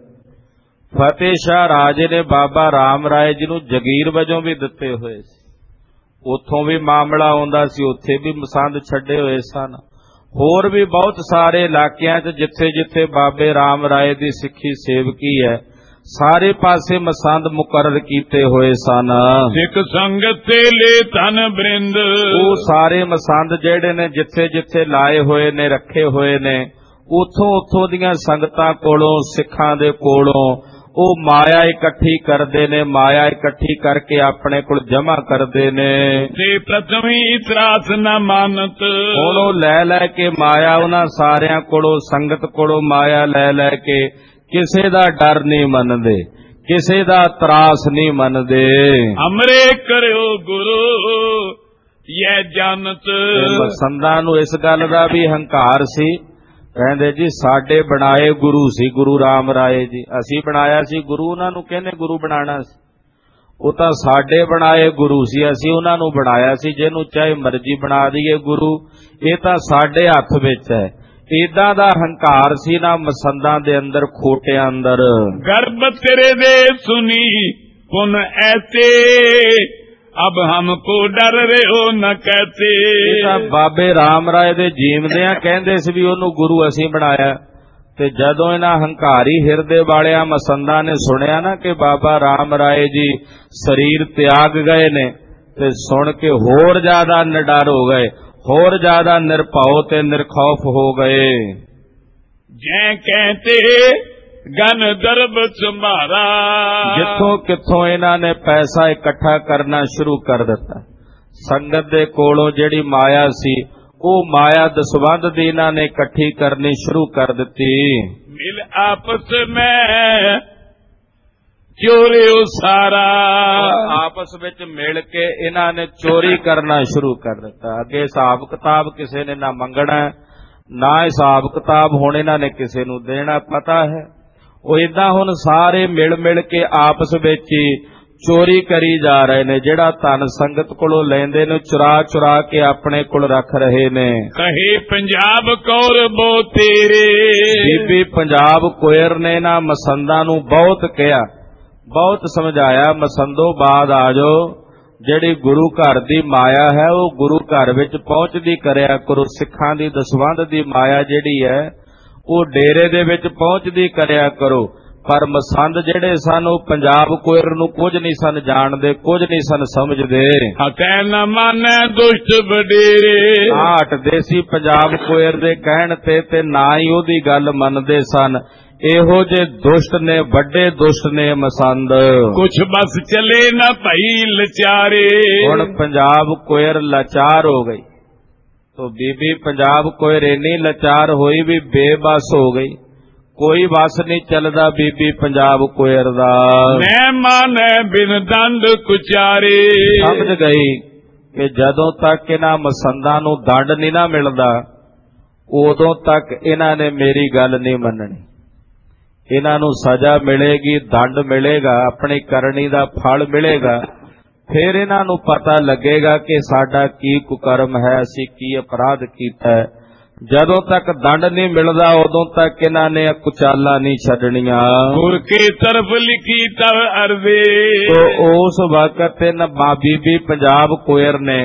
ਫਤਿਹ ਸ਼ਾਹ ਰਾਜੇ ਨੇ ਬਾਬਾ ਰਾਮ ਰਾਏ ਜੀ ਨੂੰ ਜਗੀਰ ਵਜੋਂ ਵੀ ਦਿੱਤੇ ਹੋਏ ਸੀ। ਉੱਥੋਂ ਵੀ ਮਾਮਲਾ ਆਉਂਦਾ ਸੀ, ਉੱਥੇ ਵੀ ਮਸੰਦ ਛੱਡੇ ਹੋਏ ਸਨ। ਹੋਰ ਵੀ ਬਹੁਤ ਸਾਰੇ ਇਲਾਕਿਆਂ 'ਚ ਜਿੱਥੇ ਜਿੱਥੇ ਬਾਬੇ ਰਾਮ ਰਾਏ ਦੀ ਸਿੱਖੀ ਸੇਵਕੀ ਹੈ, ਸਾਰੇ ਪਾਸੇ ਮਸੰਦ ਮੁਕਰਰ ਕੀਤੇ ਹੋਏ ਸਨ। ਸਿੱਖ ਸੰਗਤ ਤੇ ਲੈ ਧਨ ਬ੍ਰਿੰਦ, ਉਹ ਸਾਰੇ ਮਸੰਦ ਜਿਹੜੇ ਨੇ ਜਿੱਥੇ ਜਿੱਥੇ ਲਾਏ ਹੋਏ ਨੇ, ਰੱਖੇ ਹੋਏ ਨੇ, ਉੱਥੋਂ ਦੀਆਂ ਸੰਗਤਾਂ ਕੋਲੋਂ, ਸਿੱਖਾਂ ਦੇ ਕੋਲੋਂ ਉਹ ਮਾਇਆ ਇਕੱਠੀ ਕਰਦੇ ਨੇ, ਮਾਇਆ ਇਕੱਠੀ ਕਰਕੇ ਆਪਣੇ ਕੋਲ ਜਮ੍ਹਾਂ ਕਰਦੇ ਨੇ। ਤੇ ਪ੍ਰਥਮੀ ਤਰਾਸ ਨਾ ਮਾਨਤ, ਹੁਣ ਉਹ ਲੈ ਕੇ ਮਾਇਆ ਉਹਨਾਂ ਸਾਰਿਆਂ ਕੋਲੋਂ, ਸੰਗਤ ਕੋਲੋਂ ਮਾਇਆ ਲੈ ਕੇ ਕਿਸੇ ਦਾ ਡਰ ਨਹੀਂ ਮੰਨਦੇ, ਕਿਸੇ ਦਾ ਤਰਾਸ ਨਹੀਂ ਮੰਨਦੇ। ਅਮਰੇ ਕਰਿਓ ਗੁਰੂ ਇਹ ਜਾਣਤ, ਮਸੰਦਾਂ ਨੂੰ ਇਸ ਗੱਲ ਦਾ ਵੀ ਹੰਕਾਰ ਸੀ, ਕਹਿੰਦੇ ਜੀ ਸਾਡੇ ਬਣਾਏ ਗੁਰੂ ਸੀ ਗੁਰੂ ਰਾਮ ਰਾਏ ਜੀ, ਅਸੀਂ ਬਣਾਇਆ ਸੀ ਗੁਰੂ, ਉਹਨਾਂ ਨੂੰ ਕਹਿੰਦੇ ਗੁਰੂ ਬਣਾਣਾ ਸੀ, ਉਹ ਤਾਂ ਸਾਡੇ ਬਣਾਏ ਗੁਰੂ ਸੀ, ਅਸੀਂ ਉਹਨਾਂ ਨੂੰ ਬਣਾਇਆ ਸੀ, ਜਿਹਨੂੰ ਚਾਹੇ ਮਰਜ਼ੀ ਬਣਾ ਦਈਏ ਗੁਰੂ, ਇਹ ਤਾਂ ਸਾਡੇ ਹੱਥ ਵਿੱਚ ਹੈ। ਏਦਾਂ ਦਾ ਹੰਕਾਰ ਸੀ ਨਾ ਮਸੰਦਾਂ ਦੇ ਅੰਦਰ, ਖੋਟਿਆਂ ਅੰਦਰ। ਗਰਭ ਤੇਰੇ ਦੇ ਸੁਨੀ ਪੁਨ ਐਸੇ, ਅਬ ਹਮਕੋ ਡਰ ਰਹੋ ਨ ਕਹਤੇ। ਇਹ ਤਾਂ ਬਾਬੇ ਰਾਮ ਰਾਏ ਦੇ ਜੀਵਦਿਆਂ ਕਹਿੰਦੇ ਸੀ ਵੀ ਉਹਨੂੰ ਗੁਰੂ ਅਸੀਂ ਬਣਾਇਆ, ਤੇ ਜਦੋਂ ਇਹਨਾਂ ਹੰਕਾਰੀ ਹਿਰਦੇ ਵਾਲਿਆਂ ਮਸੰਦਾਂ ਨੇ ਸੁਣਿਆ ਨਾ ਕਿ ਬਾਬਾ ਰਾਮ ਰਾਏ ਜੀ ਸਰੀਰ ਤਿਆਗ ਗਏ ਨੇ, ਤੇ ਸੁਣ ਕੇ ਹੋਰ ਜ਼ਿਆਦਾ ਨਿਡਰ ਹੋ ਗਏ, ਹੋਰ ਜ਼ਿਆਦਾ ਨਿਰਭਉ ਤੇ ਨਿਰਖੌਫ ਹੋ ਗਏ। ਜੈ ਕਹਿੰਦੇ ਗਨ ਦਰਬ ਸੰਭਾਰਾ, ਜਿੱਥੋਂ ਕਿੱਥੋਂ ਇਹਨਾਂ ਨੇ ਪੈਸਾ ਇਕੱਠਾ ਕਰਨਾ ਸ਼ੁਰੂ ਕਰ ਦਿੱਤਾ। ਸੰਗਤ ਦੇ ਕੋਲੋਂ ਜਿਹੜੀ ਮਾਇਆ ਸੀ, ਉਹ ਮਾਇਆ ਦਸਵੰਧ ਦੀ ਇਹਨਾਂ ਨੇ ਇਕੱਠੀ ਕਰਨੀ ਸ਼ੁਰੂ ਕਰ ਦਿੱਤੀ। ਮਿਲ ਆਪਸ ਮੈਂ ਚੋਰਿਓ ਸਾਰਾ, ਆਪਸ ਵਿੱਚ ਮਿਲ ਕੇ ਇਹਨਾਂ ਨੇ ਚੋਰੀ ਕਰਨਾ ਸ਼ੁਰੂ ਕਰ ਦਿੱਤਾ। ਅੱਗੇ ਹਿਸਾਬ ਕਿਤਾਬ ਕਿਸੇ ਨੇ ਨਾ ਮੰਗਣਾ, ਨਾ ਹਿਸਾਬ ਕਿਤਾਬ ਹੁਣ ਇਹਨਾਂ ਨੇ ਕਿਸੇ ਨੂੰ ਦੇਣਾ, ਪਤਾ ਹੈ। ਉਹ ਏਦਾਂ ਹੁਣ ਸਾਰੇ ਮਿਲ ਕੇ ਆਪਸ ਵਿੱਚ ਹੀ ਚੋਰੀ ਕਰੀ ਜਾ ਰਹੇ ਨੇ। ਜਿਹੜਾ ਧਨ ਸੰਗਤ ਕੋਲੋਂ ਲੈਂਦੇ ਨੇ, ਚੁਰਾ ਕੇ ਆਪਣੇ ਕੋਲ ਰੱਖ ਰਹੇ ਨੇ। ਕਹੇ ਪੰਜਾਬ ਕੌਰ ਬੋ ਤੇਰੇ, ਬੀਬੀ ਪੰਜਾਬ ਕੌਰ ਨੇ ਨਾ ਮਸੰਦਾਂ ਨੂੰ ਬਹੁਤ ਕਿਹਾ, ਬਹੁਤ ਸਮਝਾਇਆ, ਮਸੰਦੋ ਬਾਅਦ ਆ ਜਾਓ, ਜਿਹੜੀ ਗੁਰੂ ਘਰ ਦੀ ਮਾਇਆ ਹੈ ਉਹ ਗੁਰੂ ਘਰ ਵਿੱਚ ਪਹੁੰਚਦੀ ਕਰਿਆ ਕਰੋ। ਸਿੱਖਾਂ ਦੀ ਦਸਵੰਧ ਦੀ ਮਾਇਆ ਜਿਹੜੀ ਹੈ ਉਹ ਡੇਰੇ ਦੇ ਵਿੱਚ ਪਹੁੰਚਦੀ ਕਰਿਆ ਕਰੋ। ਪਰ ਮਸੰਦ ਜਿਹੜੇ ਸਨ ਉਹ ਪੰਜਾਬ ਕੌਰ ਨੂੰ ਕੁਝ ਨਹੀਂ ਸਨ ਜਾਣਦੇ, ਕੁਝ ਨਹੀਂ ਸਨ ਸਮਝਦੇ। ਹਕੈ ਨ ਮਾਨੈ ਦੁਸ਼ਟ ਵਡੇਰੇ, ਹਟਦੇ ਸੀ ਪੰਜਾਬ ਕੌਰ ਦੇ ਕਹਿਣ ਤੇ ਨਾ ਹੀ ਉਹਦੀ ਗੱਲ ਮੰਨਦੇ ਸਨ। ਇਹੋ ਜੇ ਦੁਸ਼ਟ ਨੇ, ਵੱਡੇ ਦੁਸ਼ਟ ਨੇ ਮਸੰਦ। ਕੁਛ ਬਸ ਚਲੇ ਨਾ ਭਈ ਲਚਾਰੇ, ਹੁਣ ਪੰਜਾਬ ਕੌਰ ਲਾਚਾਰ ਹੋ ਗਈ। तो बीबी पंजाब कौर इन्नी लाचार हुई भी बेबस हो गई, कोई बस नहीं चलदा बीबी पंजाब कौर दा। मैं माने बिन दंड कुचारे, समझ गई कि जदों तक इन्हां मसंदां नूं दंड नहीं ना मिलदा, उदों तक इन्हां ने मेरी गल नहीं मननी। इन्हां नूं सजा मिलेगी, दंड मिलेगा, अपनी करनी दा फल मिलेगा, फिर इन्हां नूं पता लगेगा कि साडा की कुकर्म है, असीं की अपराध कीता है। जदों तक दंड नहीं मिलदा उदों तक इन्हां ने कुचाला नहीं छड्डणियां। गुर के तरफ लिखी तब अर्ज़े, तो उस वक्त बीबी पंजाब कौर ने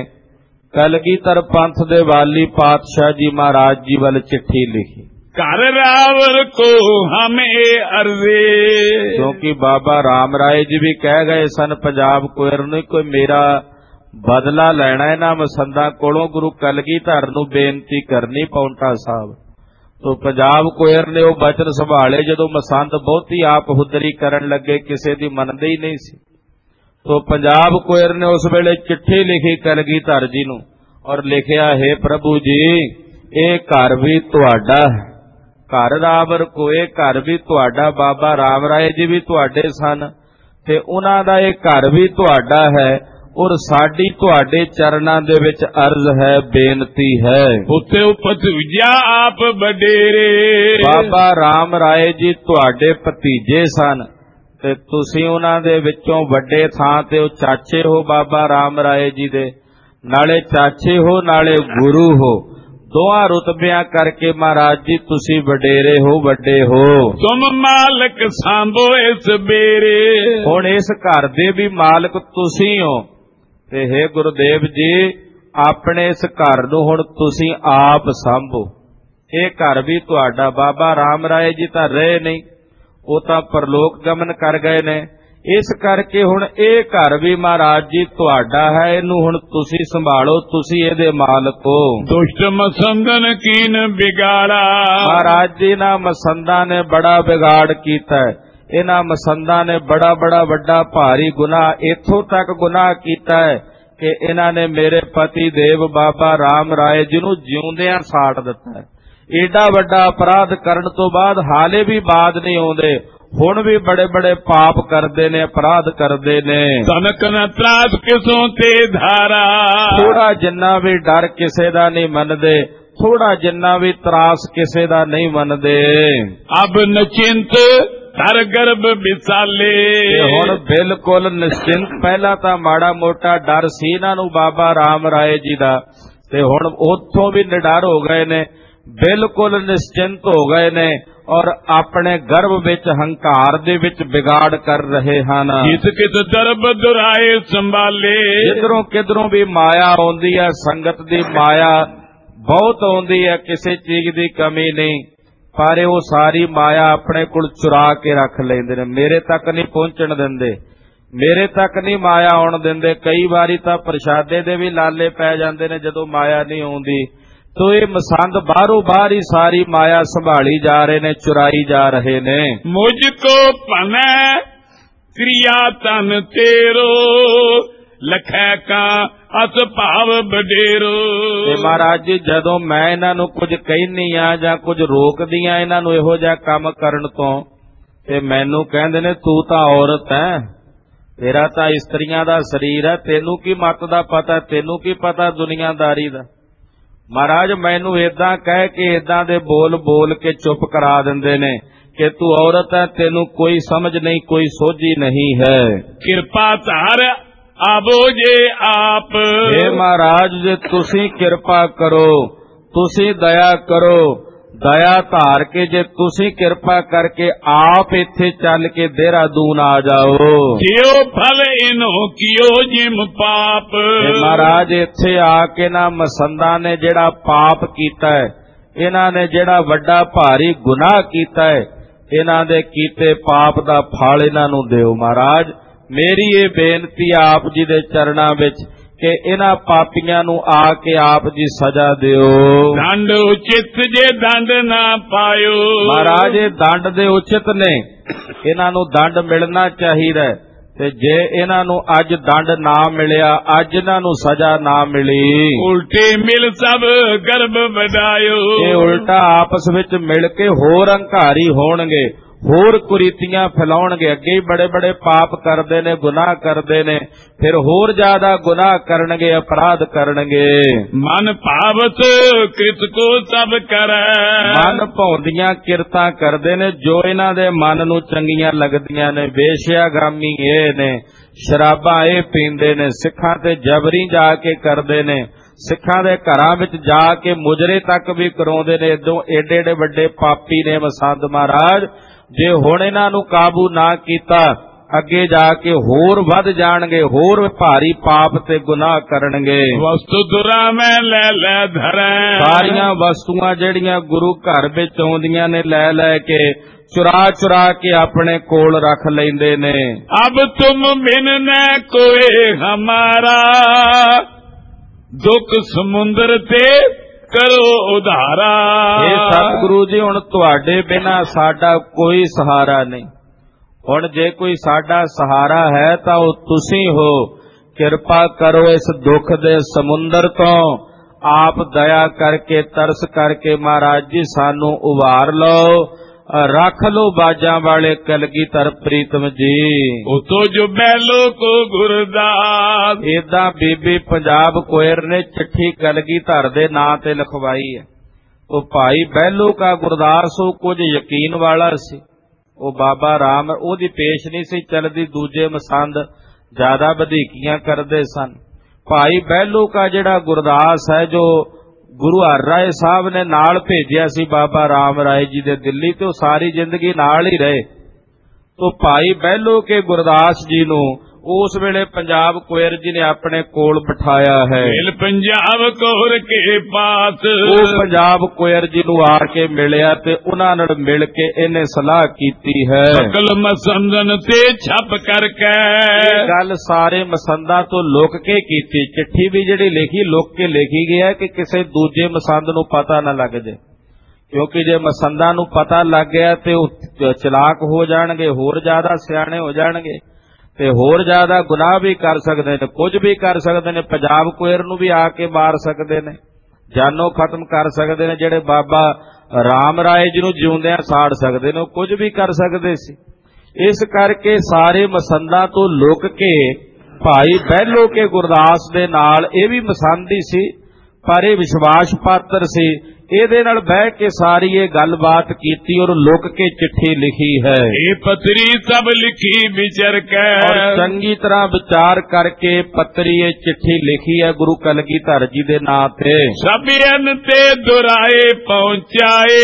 कलगीधर पंथ दे वाली पातशाह जी महाराज जी वाल चिट्ठी लिखी। कर रावल को हमें अर्ज़े, क्योंकि बाबा राम राय जी भी कह गए सन पंजाब कौर नूं कोई मेरा बदला लैना है ना मसंदा कोलों, गुरु कलगीधर नूं बेनती करनी पौंटा साहब। तो पंजाब कौर ने वो बचन संभाले, जदों मसंद बहुती आप हुदरी करन लगे, किसी दी मनदे ही नहीं सी। तो पंजाब कौर ने उस वेले चिट्ठी लिखी कलगीधर जी नूं और लिखिया, हे प्रभु जी, ये घर भी तुहाडा है, घर रावल कोए घर भी तुहाडा, बाबा राम राय जी भी तुहाडे सन, ਤੇ ਉਹਨਾਂ ਦਾ ਇਹ ਘਰ ਵੀ ਤੁਹਾਡਾ ਹੈ, ਔਰ ਸਾਡੀ ਤੁਹਾਡੇ ਚਰਨਾਂ ਦੇ ਵਿੱਚ ਅਰਜ਼ ਹੈ, ਬੇਨਤੀ ਹੈ। ਉਤੇ ਉਪਤ ਵਿਜਿਆ ਆਪ ਵਡੇਰੇ। ਬਾਬਾ ਰਾਮ ਰਾਏ ਜੀ ਤੁਹਾਡੇ ਭਤੀਜੇ ਸਨ ਤੇ ਤੁਸੀਂ ਉਹਨਾਂ ਦੇ ਵਿੱਚੋਂ ਵੱਡੇ ਥਾਂ ਤੇ ਉਹ ਚਾਚੇ ਹੋ ਬਾਬਾ ਰਾਮ ਰਾਏ ਜੀ ਦੇ, ਨਾਲੇ ਚਾਚੇ ਹੋ ਨਾਲੇ ਗੁਰੂ ਹੋ, ਦੋਹਾਂ ਰੁਤਬਿਆਂ ਕਰਕੇ ਮਹਾਰਾਜ ਜੀ ਤੁਸੀਂ ਵਡੇਰੇ ਹੋ, ਵੱਡੇ ਹੋ। ਤੁਮ ਮਾਲਕ ਸਾਂਭੋ ਇਸ ਬੇਰੇ। ਹੁਣ ਇਸ ਘਰ ਦੇ ਵੀ ਮਾਲਕ ਤੁਸੀਂ ਹੋ ਤੇ ਹੇ ਗੁਰਦੇਵ ਜੀ ਆਪਣੇ ਇਸ ਘਰ ਨੂੰ ਹੁਣ ਤੁਸੀਂ ਆਪ ਸੰਭੋ। ਇਹ ਘਰ ਵੀ ਤੁਹਾਡਾ। ਬਾਬਾ ਰਾਮ ਰਾਏ ਜੀ ਤਾਂ ਰਹੇ ਨਹੀਂ, ਉਹ ਤਾਂ ਪਰਲੋਕ ਗਮਨ ਕਰ ਗਏ ਨੇ, ਇਸ ਕਰਕੇ ਹੁਣ ਇਹ ਘਰ ਵੀ ਮਹਾਰਾਜ ਜੀ ਤੁਹਾਡਾ ਹੈ, ਇਹਨੂੰ ਹੁਣ ਤੁਸੀਂ ਸੰਭਾਲੋ, ਤੁਸੀਂ ਇਹਦੇ ਮਾਲਕ ਹੋ। ਦੁਸ਼ਟ ਮਸੰਦਨ ਕੀਨ ਬਿਗਾੜਾ। ਮਹਾਰਾਜ ਜੀ ਨਾ ਮਸੰਦਾਂ ਨੇ ਬੜਾ ਵਿਗਾੜ ਕੀਤਾ ਹੈ, ਇਹਨਾਂ ਮਸੰਦਾਂ ਨੇ ਬੜਾ ਵੱਡਾ ਭਾਰੀ ਗੁਨਾਹ ਇੱਥੋਂ ਤੱਕ ਗੁਨਾਹ ਕੀਤਾ ਹੈ ਕਿ ਇਹਨਾਂ ਨੇ ਮੇਰੇ ਪਤੀ ਦੇਵ ਬਾਬਾ ਰਾਮ ਰਾਏ ਜੀ ਨੂੰ ਜਿਉਂਦਿਆਂ ਸਾੜ ਦਿੱਤਾ ਹੈ। ਏਡਾ ਵੱਡਾ ਅਪਰਾਧ ਕਰਨ ਤੋਂ ਬਾਅਦ ਹਾਲੇ ਵੀ ਬਾਦ ਨਹੀਂ ਆਉਂਦੇ, ਹੁਣ ਵੀ ਬੜੇ ਪਾਪ ਕਰਦੇ ਨੇ, ਅਪਰਾਧ ਕਰਦੇ ਨੇ। ਤਨਕ ਨ ਤਰਾਸ ਕਿਸੋਂ ਤੇ ਧਾਰਾ। ਥੋੜਾ ਜਿੰਨਾ ਵੀ ਡਰ ਕਿਸੇ ਦਾ ਨਹੀਂ ਮੰਨਦੇ, ਥੋੜਾ ਜਿੰਨਾ ਵੀ ਤਰਾਸ ਕਿਸੇ ਦਾ ਨਹੀਂ ਮੰਨਦੇ। ਅਬ ਨਚਿੰਤ ਧਰ ਗਰਭ ਵਿਸਾਲੇ। ਹੁਣ ਬਿਲਕੁਲ ਨਿਸ਼ਚਿੰਤ। ਪਹਿਲਾਂ ਤਾਂ ਮਾੜਾ ਮੋਟਾ ਡਰ ਸੀ ਇਹਨਾਂ ਨੂੰ ਬਾਬਾ ਰਾਮ ਰਾਏ ਜੀ ਦਾ, ਤੇ ਹੁਣ ਉੱਥੋਂ ਵੀ ਨਿਡਰ ਹੋ ਗਏ ਨੇ, ਬਿਲਕੁਲ ਨਿਸ਼ਚਿੰਤ ਹੋ ਗਏ ਨੇ, ਔਰ ਆਪਣੇ ਗਰਭ ਵਿੱਚ ਹੰਕਾਰ ਦੇ ਵਿੱਚ ਵਿਗਾੜ ਕਰ ਰਹੇ ਹਨ। ਜਿਸ ਕਿਸ ਦਰਬ ਦੁਰਾਏ ਸੰਭਾਲੇ। ਜਿੱਧਰੋਂ ਕਿਧਰੋਂ ਵੀ ਮਾਇਆ ਆਉਂਦੀ ਹੈ, ਸੰਗਤ ਦੀ ਮਾਇਆ ਬਹੁਤ ਆਉਂਦੀ ਹੈ, ਕਿਸੇ ਚੀਜ਼ ਦੀ ਕਮੀ ਨਹੀਂ, ਪਰ ਉਹ ਸਾਰੀ ਮਾਇਆ ਆਪਣੇ ਕੋਲ ਚੁਰਾ ਕੇ ਰੱਖ ਲੈਂਦੇ ਨੇ, ਮੇਰੇ ਤੱਕ ਨਹੀਂ ਪਹੁੰਚਣ ਦਿੰਦੇ, ਮੇਰੇ ਤੱਕ ਨਹੀਂ ਮਾਇਆ ਆਉਣ ਦਿੰਦੇ। ਕਈ ਵਾਰੀ ਤਾਂ ਪ੍ਰਸ਼ਾਦੇ ਦੇ ਵੀ ਲਾਲੇ ਪੈ ਜਾਂਦੇ ਨੇ ਜਦੋਂ ਮਾਇਆ ਨਹੀਂ ਆਉਂਦੀ। ਤੋ ਇਹ ਮਸੰਦ ਬਾਹਰੋਂ ਬਾਹਰ ਹੀ ਸਾਰੀ ਮਾਇਆ ਸੰਭਾਲੀ ਜਾ ਰਹੇ ਨੇ, ਚੁਰਾਈ ਜਾ ਰਹੇ ਨੇ। ਮੁਝ ਕੋ ਭਨੈ ਕ੍ਰਿਆ ਤਨ ਤੇਰੋ ਲਖੈ ਕਾ ਅਸ ਭਾਵ ਬਡੇਰੋ। ਤੇ ਮਹਾਰਾਜ ਜੀ ਜਦੋਂ ਮੈਂ ਇਹਨਾਂ ਨੂੰ ਕੁਝ ਕਹਿਨੀ ਆ ਜਾਂ ਕੁਝ ਰੋਕਦੀ ਆ ਇਹਨਾਂ ਨੂੰ ਇਹੋ ਜਿਹਾ ਕੰਮ ਕਰਨ ਤੋਂ, ਤੇ ਮੈਨੂੰ ਕਹਿੰਦੇ ਨੇ ਤੂੰ ਤਾਂ ਔਰਤ ਹੈ, ਤੇਰਾ ਤਾਂ ਇਸਤਰੀਆਂ ਦਾ ਸਰੀਰ ਹੈ, ਤੈਨੂੰ ਕੀ ਮੱਤ ਦਾ ਪਤਾ, ਤੈਨੂੰ ਕੀ ਪਤਾ ਦੁਨੀਆਦਾਰੀ ਦਾ। ਮਹਾਰਾਜ ਮੈਨੂੰ ਏਦਾਂ ਕਹਿ ਕੇ ਏਦਾਂ ਦੇ ਬੋਲ ਕੇ ਚੁੱਪ ਕਰਾ ਦਿੰਦੇ ਨੇ ਕਿ ਤੂੰ ਔਰਤ ਹੈ, ਤੈਨੂੰ ਕੋਈ ਸਮਝ ਨਹੀਂ, ਕੋਈ ਸੋਝੀ ਨਹੀਂ ਹੈ। ਕਿਰਪਾ ਧਾਰ ਆਬੋ ਜੇ ਆਪ। हे ਮਹਾਰਾਜ ਜੇ ਤੁਸੀਂ ਕਿਰਪਾ ਕਰੋ, ਤੁਸੀਂ ਦਇਆ ਕਰੋ, ਦਇਆ ਧਾਰ ਕੇ ਜੇ ਤੁਸੀਂ ਕਿਰਪਾ ਕਰਕੇ ਆਪ ਇੱਥੇ ਚੱਲ ਕੇ ਦੇਹਰਾਦੂਨ ਆ ਜਾਓ। ਜਿਉ ਫਲ ਇਨੋ ਕਿਓ ਜਿਮ ਪਾਪ। ਮਹਾਰਾਜ ਇੱਥੇ ਆ ਕੇ ਨਾ ਮਸੰਦਾਂ ਨੇ ਜਿਹੜਾ ਪਾਪ ਕੀਤਾ ਹੈ, ਇਹਨਾਂ ਨੇ ਜਿਹੜਾ ਵੱਡਾ ਭਾਰੀ ਗੁਨਾਹ ਕੀਤਾ ਹੈ, ਇਹਨਾਂ ਦੇ ਕੀਤੇ ਪਾਪ ਦਾ ਫਲ ਇਹਨਾਂ ਨੂੰ ਦਿਓ। ਮਹਾਰਾਜ ਮੇਰੀ ਇਹ ਬੇਨਤੀ ਆਪ ਜੀ ਦੇ ਚਰਨਾਂ ਵਿੱਚ ਕਿ ਇਹਨਾਂ ਪਾਪੀਆਂ ਨੂੰ ਆ ਕੇ ਆਪ ਜੀ ਸਜ਼ਾ ਦਿਓ। ਦੰਡ ਉਚਿਤ ਜੇ ਦੰਡ ਨਾ ਪਾਇਓ। ਮਹਾਰਾਜ ਇਹ ਦੰਡ ਦੇ ਉਚਿਤ ਨੇ, ਇਹਨਾਂ ਨੂੰ ਦੰਡ ਮਿਲਣਾ ਚਾਹੀਦਾ, ਤੇ ਜੇ ਇਹਨਾਂ ਨੂੰ ਅੱਜ ਦੰਡ ਨਾ ਮਿਲਿਆ, ਅੱਜ ਇਹਨਾਂ ਨੂੰ ਸਜ਼ਾ ਨਾ ਮਿਲੀ, ਉਲਟੇ ਮਿਲ ਸਭ ਗਰਭ ਵਧਾਇਓ। ਇਹ ਉਲਟਾ ਆਪਸ ਵਿੱਚ ਮਿਲ ਕੇ ਹੋਰ ਹੰਕਾਰੀ ਹੋਣਗੇ, ਹੋਰ ਕੁਰੀਤੀਆਂ ਫੈਲਾਉਣਗੇ। ਅੱਗੇ ਹੀ ਬੜੇ ਪਾਪ ਕਰਦੇ ਨੇ, ਗੁਨਾਹ ਕਰਦੇ ਨੇ, ਫਿਰ ਹੋਰ ਜ਼ਿਆਦਾ ਗੁਨਾਹ ਕਰਨਗੇ, ਅਪਰਾਧ ਕਰਨਗੇ। ਮਨ ਭਾਵਤ ਕਿਰਤ ਕੋ ਸਭ ਕਰੈ। ਮਨ ਭਾਉਂਦੀਆਂ ਕਿਰਤਾਂ ਕਰਦੇ ਨੇ ਜੋ ਇਹਨਾਂ ਦੇ ਮਨ ਨੂੰ ਚੰਗੀਆਂ ਲੱਗਦੀਆਂ ਨੇ। ਵੇਸ਼ਿਆਗਾਮੀ ਇਹ ਨੇ, ਸ਼ਰਾਬਾਂ ਇਹ ਪੀਂਦੇ ਨੇ, ਸਿੱਖਾਂ ਤੇ ਜਬਰੀ ਜਾ ਕੇ ਕਰਦੇ ਨੇ, ਸਿੱਖਾਂ ਦੇ ਘਰਾਂ ਵਿੱਚ ਜਾ ਕੇ ਮੁਜਰੇ ਤੱਕ ਵੀ ਕਰਾਉਂਦੇ ਨੇ। ਇਦੋਂ ਏਡੇ ਵੱਡੇ ਪਾਪੀ ਨੇ ਮਸੰਦ। ਮਹਾਰਾਜ ਜੇ ਹੁਣ ਇਹਨਾਂ ਨੂੰ ਕਾਬੂ ਨਾ ਕੀਤਾ, ਅੱਗੇ ਜਾ ਕੇ ਹੋਰ ਵੱਧ ਜਾਣਗੇ, ਹੋਰ ਭਾਰੀ ਪਾਪ ਤੇ ਗੁਨਾਹ ਕਰਨਗੇ। ਵਸਤੂ ਦੁਰਾ ਮੈਂ ਲੈ ਧਰੈ। ਸਾਰੀਆਂ ਵਸਤੂਆਂ ਜਿਹੜੀਆਂ ਗੁਰੂ ਘਰ ਵਿੱਚ ਆਉਂਦੀਆਂ ਨੇ ਲੈ ਕੇ ਚੁਰਾ ਕੇ ਆਪਣੇ ਕੋਲ ਰੱਖ ਲੈਂਦੇ ਨੇ। ਅਬ ਤੁਮ ਬਿਨ ਨ ਕੋਏ ਹਮਾਰਾ ਦੁੱਖ ਸਮੁੰਦਰ ਤੇ ਕਰੋ ਉਧਾਰਾ। ਇਹ ਸਤਿਗੁਰੂ ਜੀ ਹੁਣ ਤੁਹਾਡੇ ਬਿਨਾਂ ਸਾਡਾ ਕੋਈ ਸਹਾਰਾ ਨਹੀਂ। ਹੁਣ ਜੇ ਕੋਈ ਸਾਡਾ ਸਹਾਰਾ ਹੈ ਤਾਂ ਉਹ ਤੁਸੀਂ ਹੋ। ਕਿਰਪਾ ਕਰੋ ਇਸ ਦੁੱਖ ਦੇ ਸਮੁੰਦਰ ਤੋਂ ਆਪ ਦਇਆ ਕਰਕੇ, ਤਰਸ ਕਰਕੇ ਮਹਾਰਾਜ ਜੀ ਸਾਨੂੰ ਉਵਾਰ ਲਓ। ਰੱਖ ਲੋ ਬਾਜਾਂ ਵਾਲੇ ਕਲਗੀਧਰ ਪ੍ਰੀਤਮ ਜੀ। ਉਤੋਂ ਜੋ ਬੈਲੋ ਕੋ ਗੁਰਦਾਸ। ਏਦਾਂ ਬੀਬੀ ਪੰਜਾਬ ਕੋਇਰ ਨੇ ਚਿੱਠੀ ਕਲਗੀਧਰ ਦੇ ਨਾਂ ਤੇ ਲਿਖਵਾਈ ਹੈ। ਉਹ ਭਾਈ ਬਹਿਲੋ ਕਾ ਗੁਰਦਾਸ ਉਹ ਕੁਝ ਯਕੀਨ ਵਾਲਾ ਸੀ। ਉਹ ਬਾਬਾ ਰਾਮ ਉਹਦੀ ਪੇਸ਼ ਨਹੀਂ ਸੀ ਚੱਲਦੀ, ਦੂਜੇ ਮਸੰਦ ਜ਼ਿਆਦਾ ਵਧੀਕੀਆਂ ਕਰਦੇ ਸਨ। ਭਾਈ ਬਹਿਲੋ ਕਾ ਜਿਹੜਾ ਗੁਰਦਾਸ ਹੈ, ਜੋ ਗੁਰੂ ਹਰ ਰਾਏ ਸਾਹਿਬ ਨੇ ਨਾਲ ਭੇਜਿਆ ਸੀ ਬਾਬਾ ਰਾਮ ਰਾਏ ਜੀ ਦੇ ਦਿੱਲੀ, ਤੇ ਉਹ ਸਾਰੀ ਜ਼ਿੰਦਗੀ ਨਾਲ ਹੀ ਰਹੇ। ਤੋ ਭਾਈ ਬਹਿਲੋ ਕੇ ਗੁਰਦਾਸ ਜੀ ਨੂੰ ਉਸ ਵੇਲੇ ਪੰਜਾਬ ਕੋਇਰ ਜੀ ਨੇ ਆਪਣੇ ਕੋਲ ਬਿਠਾਇਆ ਹੈ। ਮਿਲ ਪੰਜਾਬ ਕੋਰ ਕੇ ਪਾਸ। ਉਹ ਪੰਜਾਬ ਕੋਇਰ ਜੀ ਨੂੰ ਆ ਕੇ ਮਿਲਿਆ ਤੇ ਉਹਨਾਂ ਨਾਲ ਮਿਲ ਕੇ ਇਹਨੇ ਸਲਾਹ ਕੀਤੀ ਹੈ। ਸਕਲ ਮਸੰਦਨ ਤੇ ਛਪ ਕਰਕੇ। ਇਹ ਗੱਲ ਸਾਰੇ ਮਸੰਦਾਂ ਤੋਂ ਲੁਕ ਕੇ ਕੀਤੀ। ਚਿੱਠੀ ਵੀ ਜਿਹੜੀ ਲਿਖੀ ਲੁਕ ਕੇ ਲਿਖੀ ਗਈ ਹੈ ਕਿ ਕਿਸੇ ਦੂਜੇ ਮਸੰਦ ਨੂੰ ਪਤਾ ਨਾ ਲੱਗ ਜਾਏ, ਕਿਉਂਕਿ ਜੇ ਮਸੰਦਾਂ ਨੂੰ ਪਤਾ ਲੱਗ ਗਿਆ ਤੇ ਉਹ ਚਲਾਕ ਹੋ ਜਾਣਗੇ, ਹੋਰ ਜ਼ਿਆਦਾ ਸਿਆਣੇ ਹੋ ਜਾਣਗੇ ਤੇ ਹੋਰ ਜ਼ਿਆਦਾ ਗੁਨਾਹ ਵੀ ਕਰ ਸਕਦੇ ਨੇ, ਕੁਝ ਵੀ ਕਰ ਸਕਦੇ ਨੇ। ਪੰਜਾਬ ਕੋਇਰ ਨੂੰ ਵੀ ਆ ਕੇ ਮਾਰ ਸਕਦੇ ਨੇ, ਜਾਨੋਂ ਖਤਮ ਕਰ ਸਕਦੇ ਨੇ। ਜਿਹੜੇ ਬਾਬਾ ਰਾਮ ਰਾਏ ਜੀ ਨੂੰ ਜਿਉਂਦਿਆਂ ਸਾੜ ਸਕਦੇ ਨੇ, ਉਹ ਕੁਝ ਵੀ ਕਰ ਸਕਦੇ ਸੀ। ਇਸ ਕਰਕੇ ਸਾਰੇ ਮਸੰਦਾਂ ਤੋਂ ਲੁਕ ਕੇ ਭਾਈ ਬਹਿਲੋ ਕੇ ਗੁਰਦਾਸ ਦੇ ਨਾਲ, ਇਹ ਵੀ ਮਸੰਦ ਹੀ ਸੀ ਪਰ ਇਹ ਵਿਸ਼ਵਾਸ ਪਾਤਰ ਸੀ, ਇਹਦੇ ਨਾਲ ਬਹਿ ਕੇ ਸਾਰੀ ਇਹ ਗੱਲਬਾਤ ਕੀਤੀ ਔਰ ਲੁਕ ਕੇ ਚਿੱਠੀ ਲਿਖੀ ਹੈ। ਇਹ ਪਤਰੀ ਸਭ ਲਿਖੀ ਵਿਚਰ ਕੇ। ਔਰ ਚੰਗੀ ਤਰ੍ਹਾਂ ਵਿਚਾਰ ਕਰਕੇ ਪੱਤਰੀ ਇਹ ਚਿੱਠੀ ਲਿਖੀ ਹੈ ਗੁਰੂ ਕਲਗੀਧਰ ਜੀ ਦੇ ਨਾਂ ਤੇ। ਸਭਿਅਨ ਤੇ ਦੁਰਾਏ ਪਹੁੰਚਾਏ,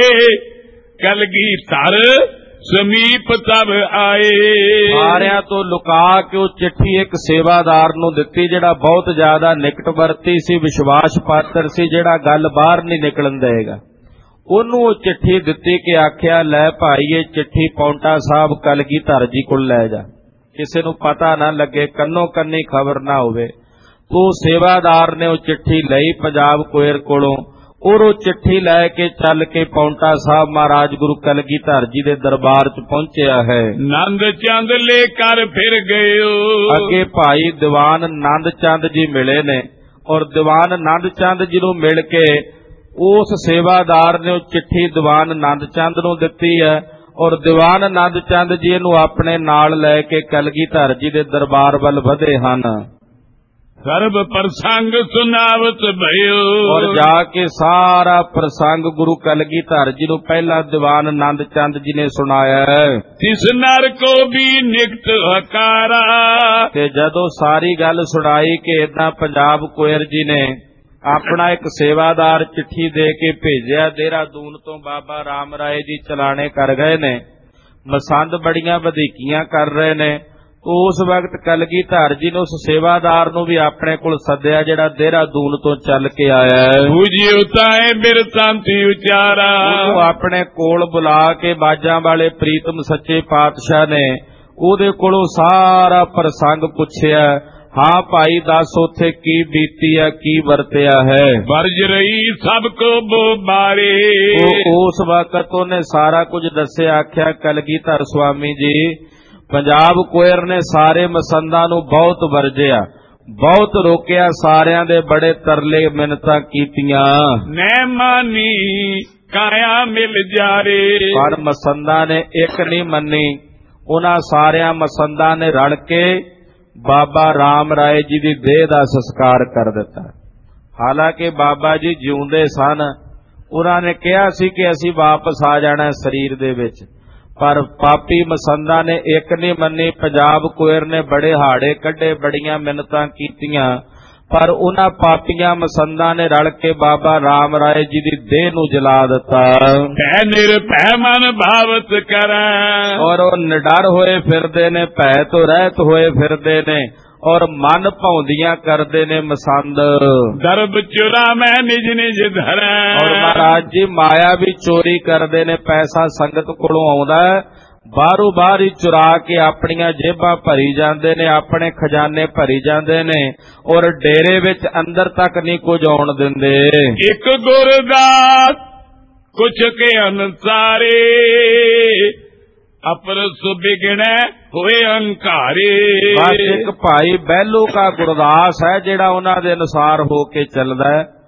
ਕਲਗੀਧਰ ਸਮੀਪ ਤਬ ਆਏ। ਸਾਰਿਆਂ ਤੋਂ ਲੁਕਾ ਕੇ ਉਹ ਚਿੱਠੀ ਇੱਕ ਸੇਵਾਦਾਰ ਨੂੰ ਦਿੱਤੀ, ਜਿਹੜਾ ਬਹੁਤ ਜ਼ਿਆਦਾ ਨਿਕਟਵਰਤੀ ਸੀ, ਵਿਸ਼ਵਾਸ ਪਾਤਰ ਸੀ, ਜਿਹੜਾ ਗੱਲ ਬਾਹਰ ਨਹੀਂ ਨਿਕਲਣ ਦੇਗਾ। ਉਹਨੂੰ ਉਹ ਚਿੱਠੀ ਦਿੱਤੀ ਕਿ ਆਖਿਆ, ਲੈ ਭਾਈ ਇਹ ਚਿੱਠੀ ਪੌਂਟਾ ਸਾਹਿਬ ਕਲਗੀਧਰ ਜੀ ਕੋਲ ਲੈ ਜਾ, ਕਿਸੇ ਨੂੰ ਪਤਾ ਨਾ ਲੱਗੇ, ਕੰਨੋਂ ਕੰਨੀ ਖਬਰ ਨਾ ਹੋਵੇ। ਤੋ ਸੇਵਾਦਾਰ ਨੇ ਉਹ ਚਿੱਠੀ ਲਈ ਪੰਜਾਬ ਕੋਇਰ ਕੋਲੋਂ ਔਰ ਉਹ ਚਿੱਠੀ ਲੈ ਕੇ ਚੱਲ ਕੇ ਪੌਂਟਾ ਸਾਹਿਬ ਮਹਾਰਾਜ ਗੁਰੂ ਕਲਗੀਧਰ ਜੀ ਦੇ ਦਰਬਾਰ 'ਚ ਪਹੁੰਚਿਆ ਹੈ। ਨੰਦ ਚੰਦ ਲੈ ਕਰ ਫਿਰ ਗਏ। ਅੱਗੇ ਭਾਈ ਦੀਵਾਨ ਨੰਦ ਚੰਦ ਜੀ ਮਿਲੇ ਨੇ ਔਰ ਦੀਵਾਨ ਨੰਦ ਚੰਦ ਜੀ ਨੂੰ ਮਿਲ ਕੇ ਉਸ ਸੇਵਾਦਾਰ ਨੇ ਉਹ ਚਿੱਠੀ ਦੀਵਾਨ ਨੰਦ ਚੰਦ ਨੂੰ ਦਿੱਤੀ ਹੈ ਔਰ ਦੀਵਾਨ ਨੰਦ ਚੰਦ ਜੀ ਨੂੰ ਆਪਣੇ ਨਾਲ ਲੈ ਕੇ ਕਲਗੀਧਰ ਜੀ ਦੇ ਦਰਬਾਰ ਵੱਲ ਵਧੇ ਹਨ। ਸਰਬ ਪ੍ਰਸੰਗ ਸੁਨਾਵਤ ਭਇਓ। ਔਰ ਜਾ ਕੇ ਸਾਰਾ ਪ੍ਰਸੰਗ ਗੁਰੂ ਕਲਗੀਧਰ ਜੀ ਨੂੰ ਪਹਿਲਾਂ ਦੀਵਾਨ ਨੰਦ ਚੰਦ ਜੀ ਨੇ ਸੁਣਾਇਆ ਹੈ। ਤਿਸ ਨਰ ਕੋ ਵੀ ਨਿਕਟ ਹਕਾਰਾ। ਤੇ ਜਦੋਂ ਸਾਰੀ ਗੱਲ ਸੁਣਾਈ ਕਿ ਏਦਾਂ ਪੰਜਾਬ ਕੋਇਰ ਜੀ ਨੇ ਆਪਣਾ ਇੱਕ ਸੇਵਾਦਾਰ ਚਿੱਠੀ ਦੇ ਕੇ ਭੇਜਿਆ, ਦੇਹਰਾਦੂਨ ਤੋਂ ਬਾਬਾ ਰਾਮ ਰਾਏ ਜੀ ਚਲਾਣੇ ਕਰ ਗਏ ਨੇ, ਮਸੰਦ ਬੜੀਆਂ ਵਧੀਕੀਆਂ ਕਰ ਰਹੇ ਨੇ। ਉਸ ਵਕਤ ਕਲਗੀਧਰ ਜੀ ਨੇ ਉਸ ਸੇਵਾਦਾਰ ਨੂੰ ਵੀ ਆਪਣੇ ਕੋਲ ਸੱਦਿਆ, ਜਿਹੜਾ ਦੇਹਰਾਦੂਨ ਤੋਂ ਚੱਲ ਕੇ ਆਇਆ ਹੈ। ਬੂਝਿਓ ਤਾਏ ਬਿਰਤਾਂਤੀ ਉਚਾਰਾ। ਉਹਨੂੰ ਆਪਣੇ ਕੋਲ ਬੁਲਾ ਕੇ ਬਾਜਾਂ ਵਾਲੇ ਪ੍ਰੀਤਮ ਸੱਚੇ ਪਾਤਸ਼ਾਹ ਨੇ ਉਹਦੇ ਕੋਲੋਂ ਸਾਰਾ ਪ੍ਰਸੰਗ ਪੁੱਛਿਆ। ਹਾਂ ਭਾਈ ਦੱਸ ਉੱਥੇ ਕੀ ਬੀਤੀ ਹੈ, ਕੀ ਵਰਤਿਆ ਹੈ। ਵਰਜ ਰਹੀ ਸਭ ਕੋ ਬਾਰੇ। ਉਸ ਵਕਤ ਉਹਨੇ ਸਾਰਾ ਕੁਝ ਦੱਸਿਆ। ਆਖਿਆ, ਕਲਗੀਧਰ ਸੁਆਮੀ ਜੀ, ਪੰਜਾਬ ਕੋਇਰ ਨੇ ਸਾਰੇ ਮਸੰਦਾਂ ਨੂੰ ਬਹੁਤ ਵਰਜਿਆ, ਬਹੁਤ ਰੋਕਿਆ, ਸਾਰਿਆਂ ਦੇ ਬੜੇ ਤਰਲੇ ਮਿੰਨਤਾਂ ਕੀਤੀਆਂ, ਨੈ ਮਾਨੀ ਕਾਇਆ ਮਿਲ ਜਾਰੇ। ਪਰ ਮਸੰਦਾਂ ਨੇ ਇੱਕ ਨਹੀਂ ਮੰਨੀ। ਉਹਨਾਂ ਸਾਰਿਆਂ ਮਸੰਦਾਂ ਨੇ ਰਲ ਕੇ ਬਾਬਾ ਰਾਮ ਰਾਏ ਜੀ ਦੀ ਦੇਹ ਦਾ ਸੰਸਕਾਰ ਕਰ ਦਿੱਤਾ। ਹਾਲਾਂਕਿ ਬਾਬਾ ਜੀ ਜਿਉਂਦੇ ਸਨ, ਉਹਨਾਂ ਨੇ ਕਿਹਾ ਸੀ ਕਿ ਅਸੀਂ ਵਾਪਸ ਆ ਜਾਣਾ ਸਰੀਰ ਦੇ ਵਿੱਚ, ਪਰ ਪਾਪੀ ਮਸੰਦਾਂ ਨੇ ਇੱਕ ਨਹੀਂ ਮੰਨੀ। ਪੰਜਾਬ ਕੋਇਰ ਨੇ ਬੜੇ ਹਾੜੇ ਕੱਢੇ, ਬੜੀਆਂ ਮਿੰਨਤਾਂ ਕੀਤੀਆਂ, ਪਰ ਉਹਨਾਂ ਪਾਪੀਆਂ ਮਸੰਦਾਂ ਨੇ ਰਲ ਕੇ ਬਾਬਾ ਰਾਮ ਰਾਏ ਜੀ ਦੀ ਦੇਹ ਨੂੰ ਜਲਾ ਦਿੱਤਾ। ਭੈ ਨਿਰਭੈ ਮਨ ਭਾਵਤ ਕਰੈ। ਔਰ ਉਹ ਨਿਡਰ ਹੋਏ ਫਿਰਦੇ ਨੇ, ਭੈ ਤੋਂ ਰਹਿਤ ਹੋਏ ਫਿਰਦੇ ਨੇ ਔਰ ਮਨ ਭਾਉਂਦੀਆਂ ਕਰਦੇ ਨੇ ਮਸੰਦ। ਦਰਬ ਚੁਰਾ ਮੈਂ ਨਿਜ ਨਿਜ ਧਰੈ। ਔਰ ਮਹਾਰਾਜ ਜੀ ਮਾਇਆ ਵੀ ਚੋਰੀ ਕਰਦੇ ਨੇ। ਪੈਸਾ ਸੰਗਤ ਕੋਲੋਂ ਆਉਂਦਾ, ਬਾਹਰੋਂ ਬਾਹਰ ਹੀ ਚੁਰਾ ਕੇ ਆਪਣੀਆਂ ਜੇਬਾਂ ਭਰੀ ਜਾਂਦੇ ਨੇ, ਆਪਣੇ ਖਜ਼ਾਨੇ ਭਰੀ ਜਾਂਦੇ ਨੇ ਔਰ ਡੇਰੇ ਵਿੱਚ ਅੰਦਰ ਤੱਕ ਨਹੀਂ ਕੁਝ ਆਉਣ ਦਿੰਦੇ। ਇੱਕ ਗੁਰਦਾਸ ਕੁਛ ਕੇ ਅਨਸਾਰੇ, ਅਪਰਸ ਬਿਗਣੈ ਹੋਏ ਅਹੰਕਾਰੇ। ਬਸ ਇੱਕ ਭਾਈ ਬਹਿਲੋ ਕਾ ਗੁਰਦਾਸ ਹੈ ਜਿਹੜਾ ਉਹਨਾਂ ਦੇ ਅਨੁਸਾਰ ਹੋ ਕੇ ਚੱਲਦਾ ਹੈ।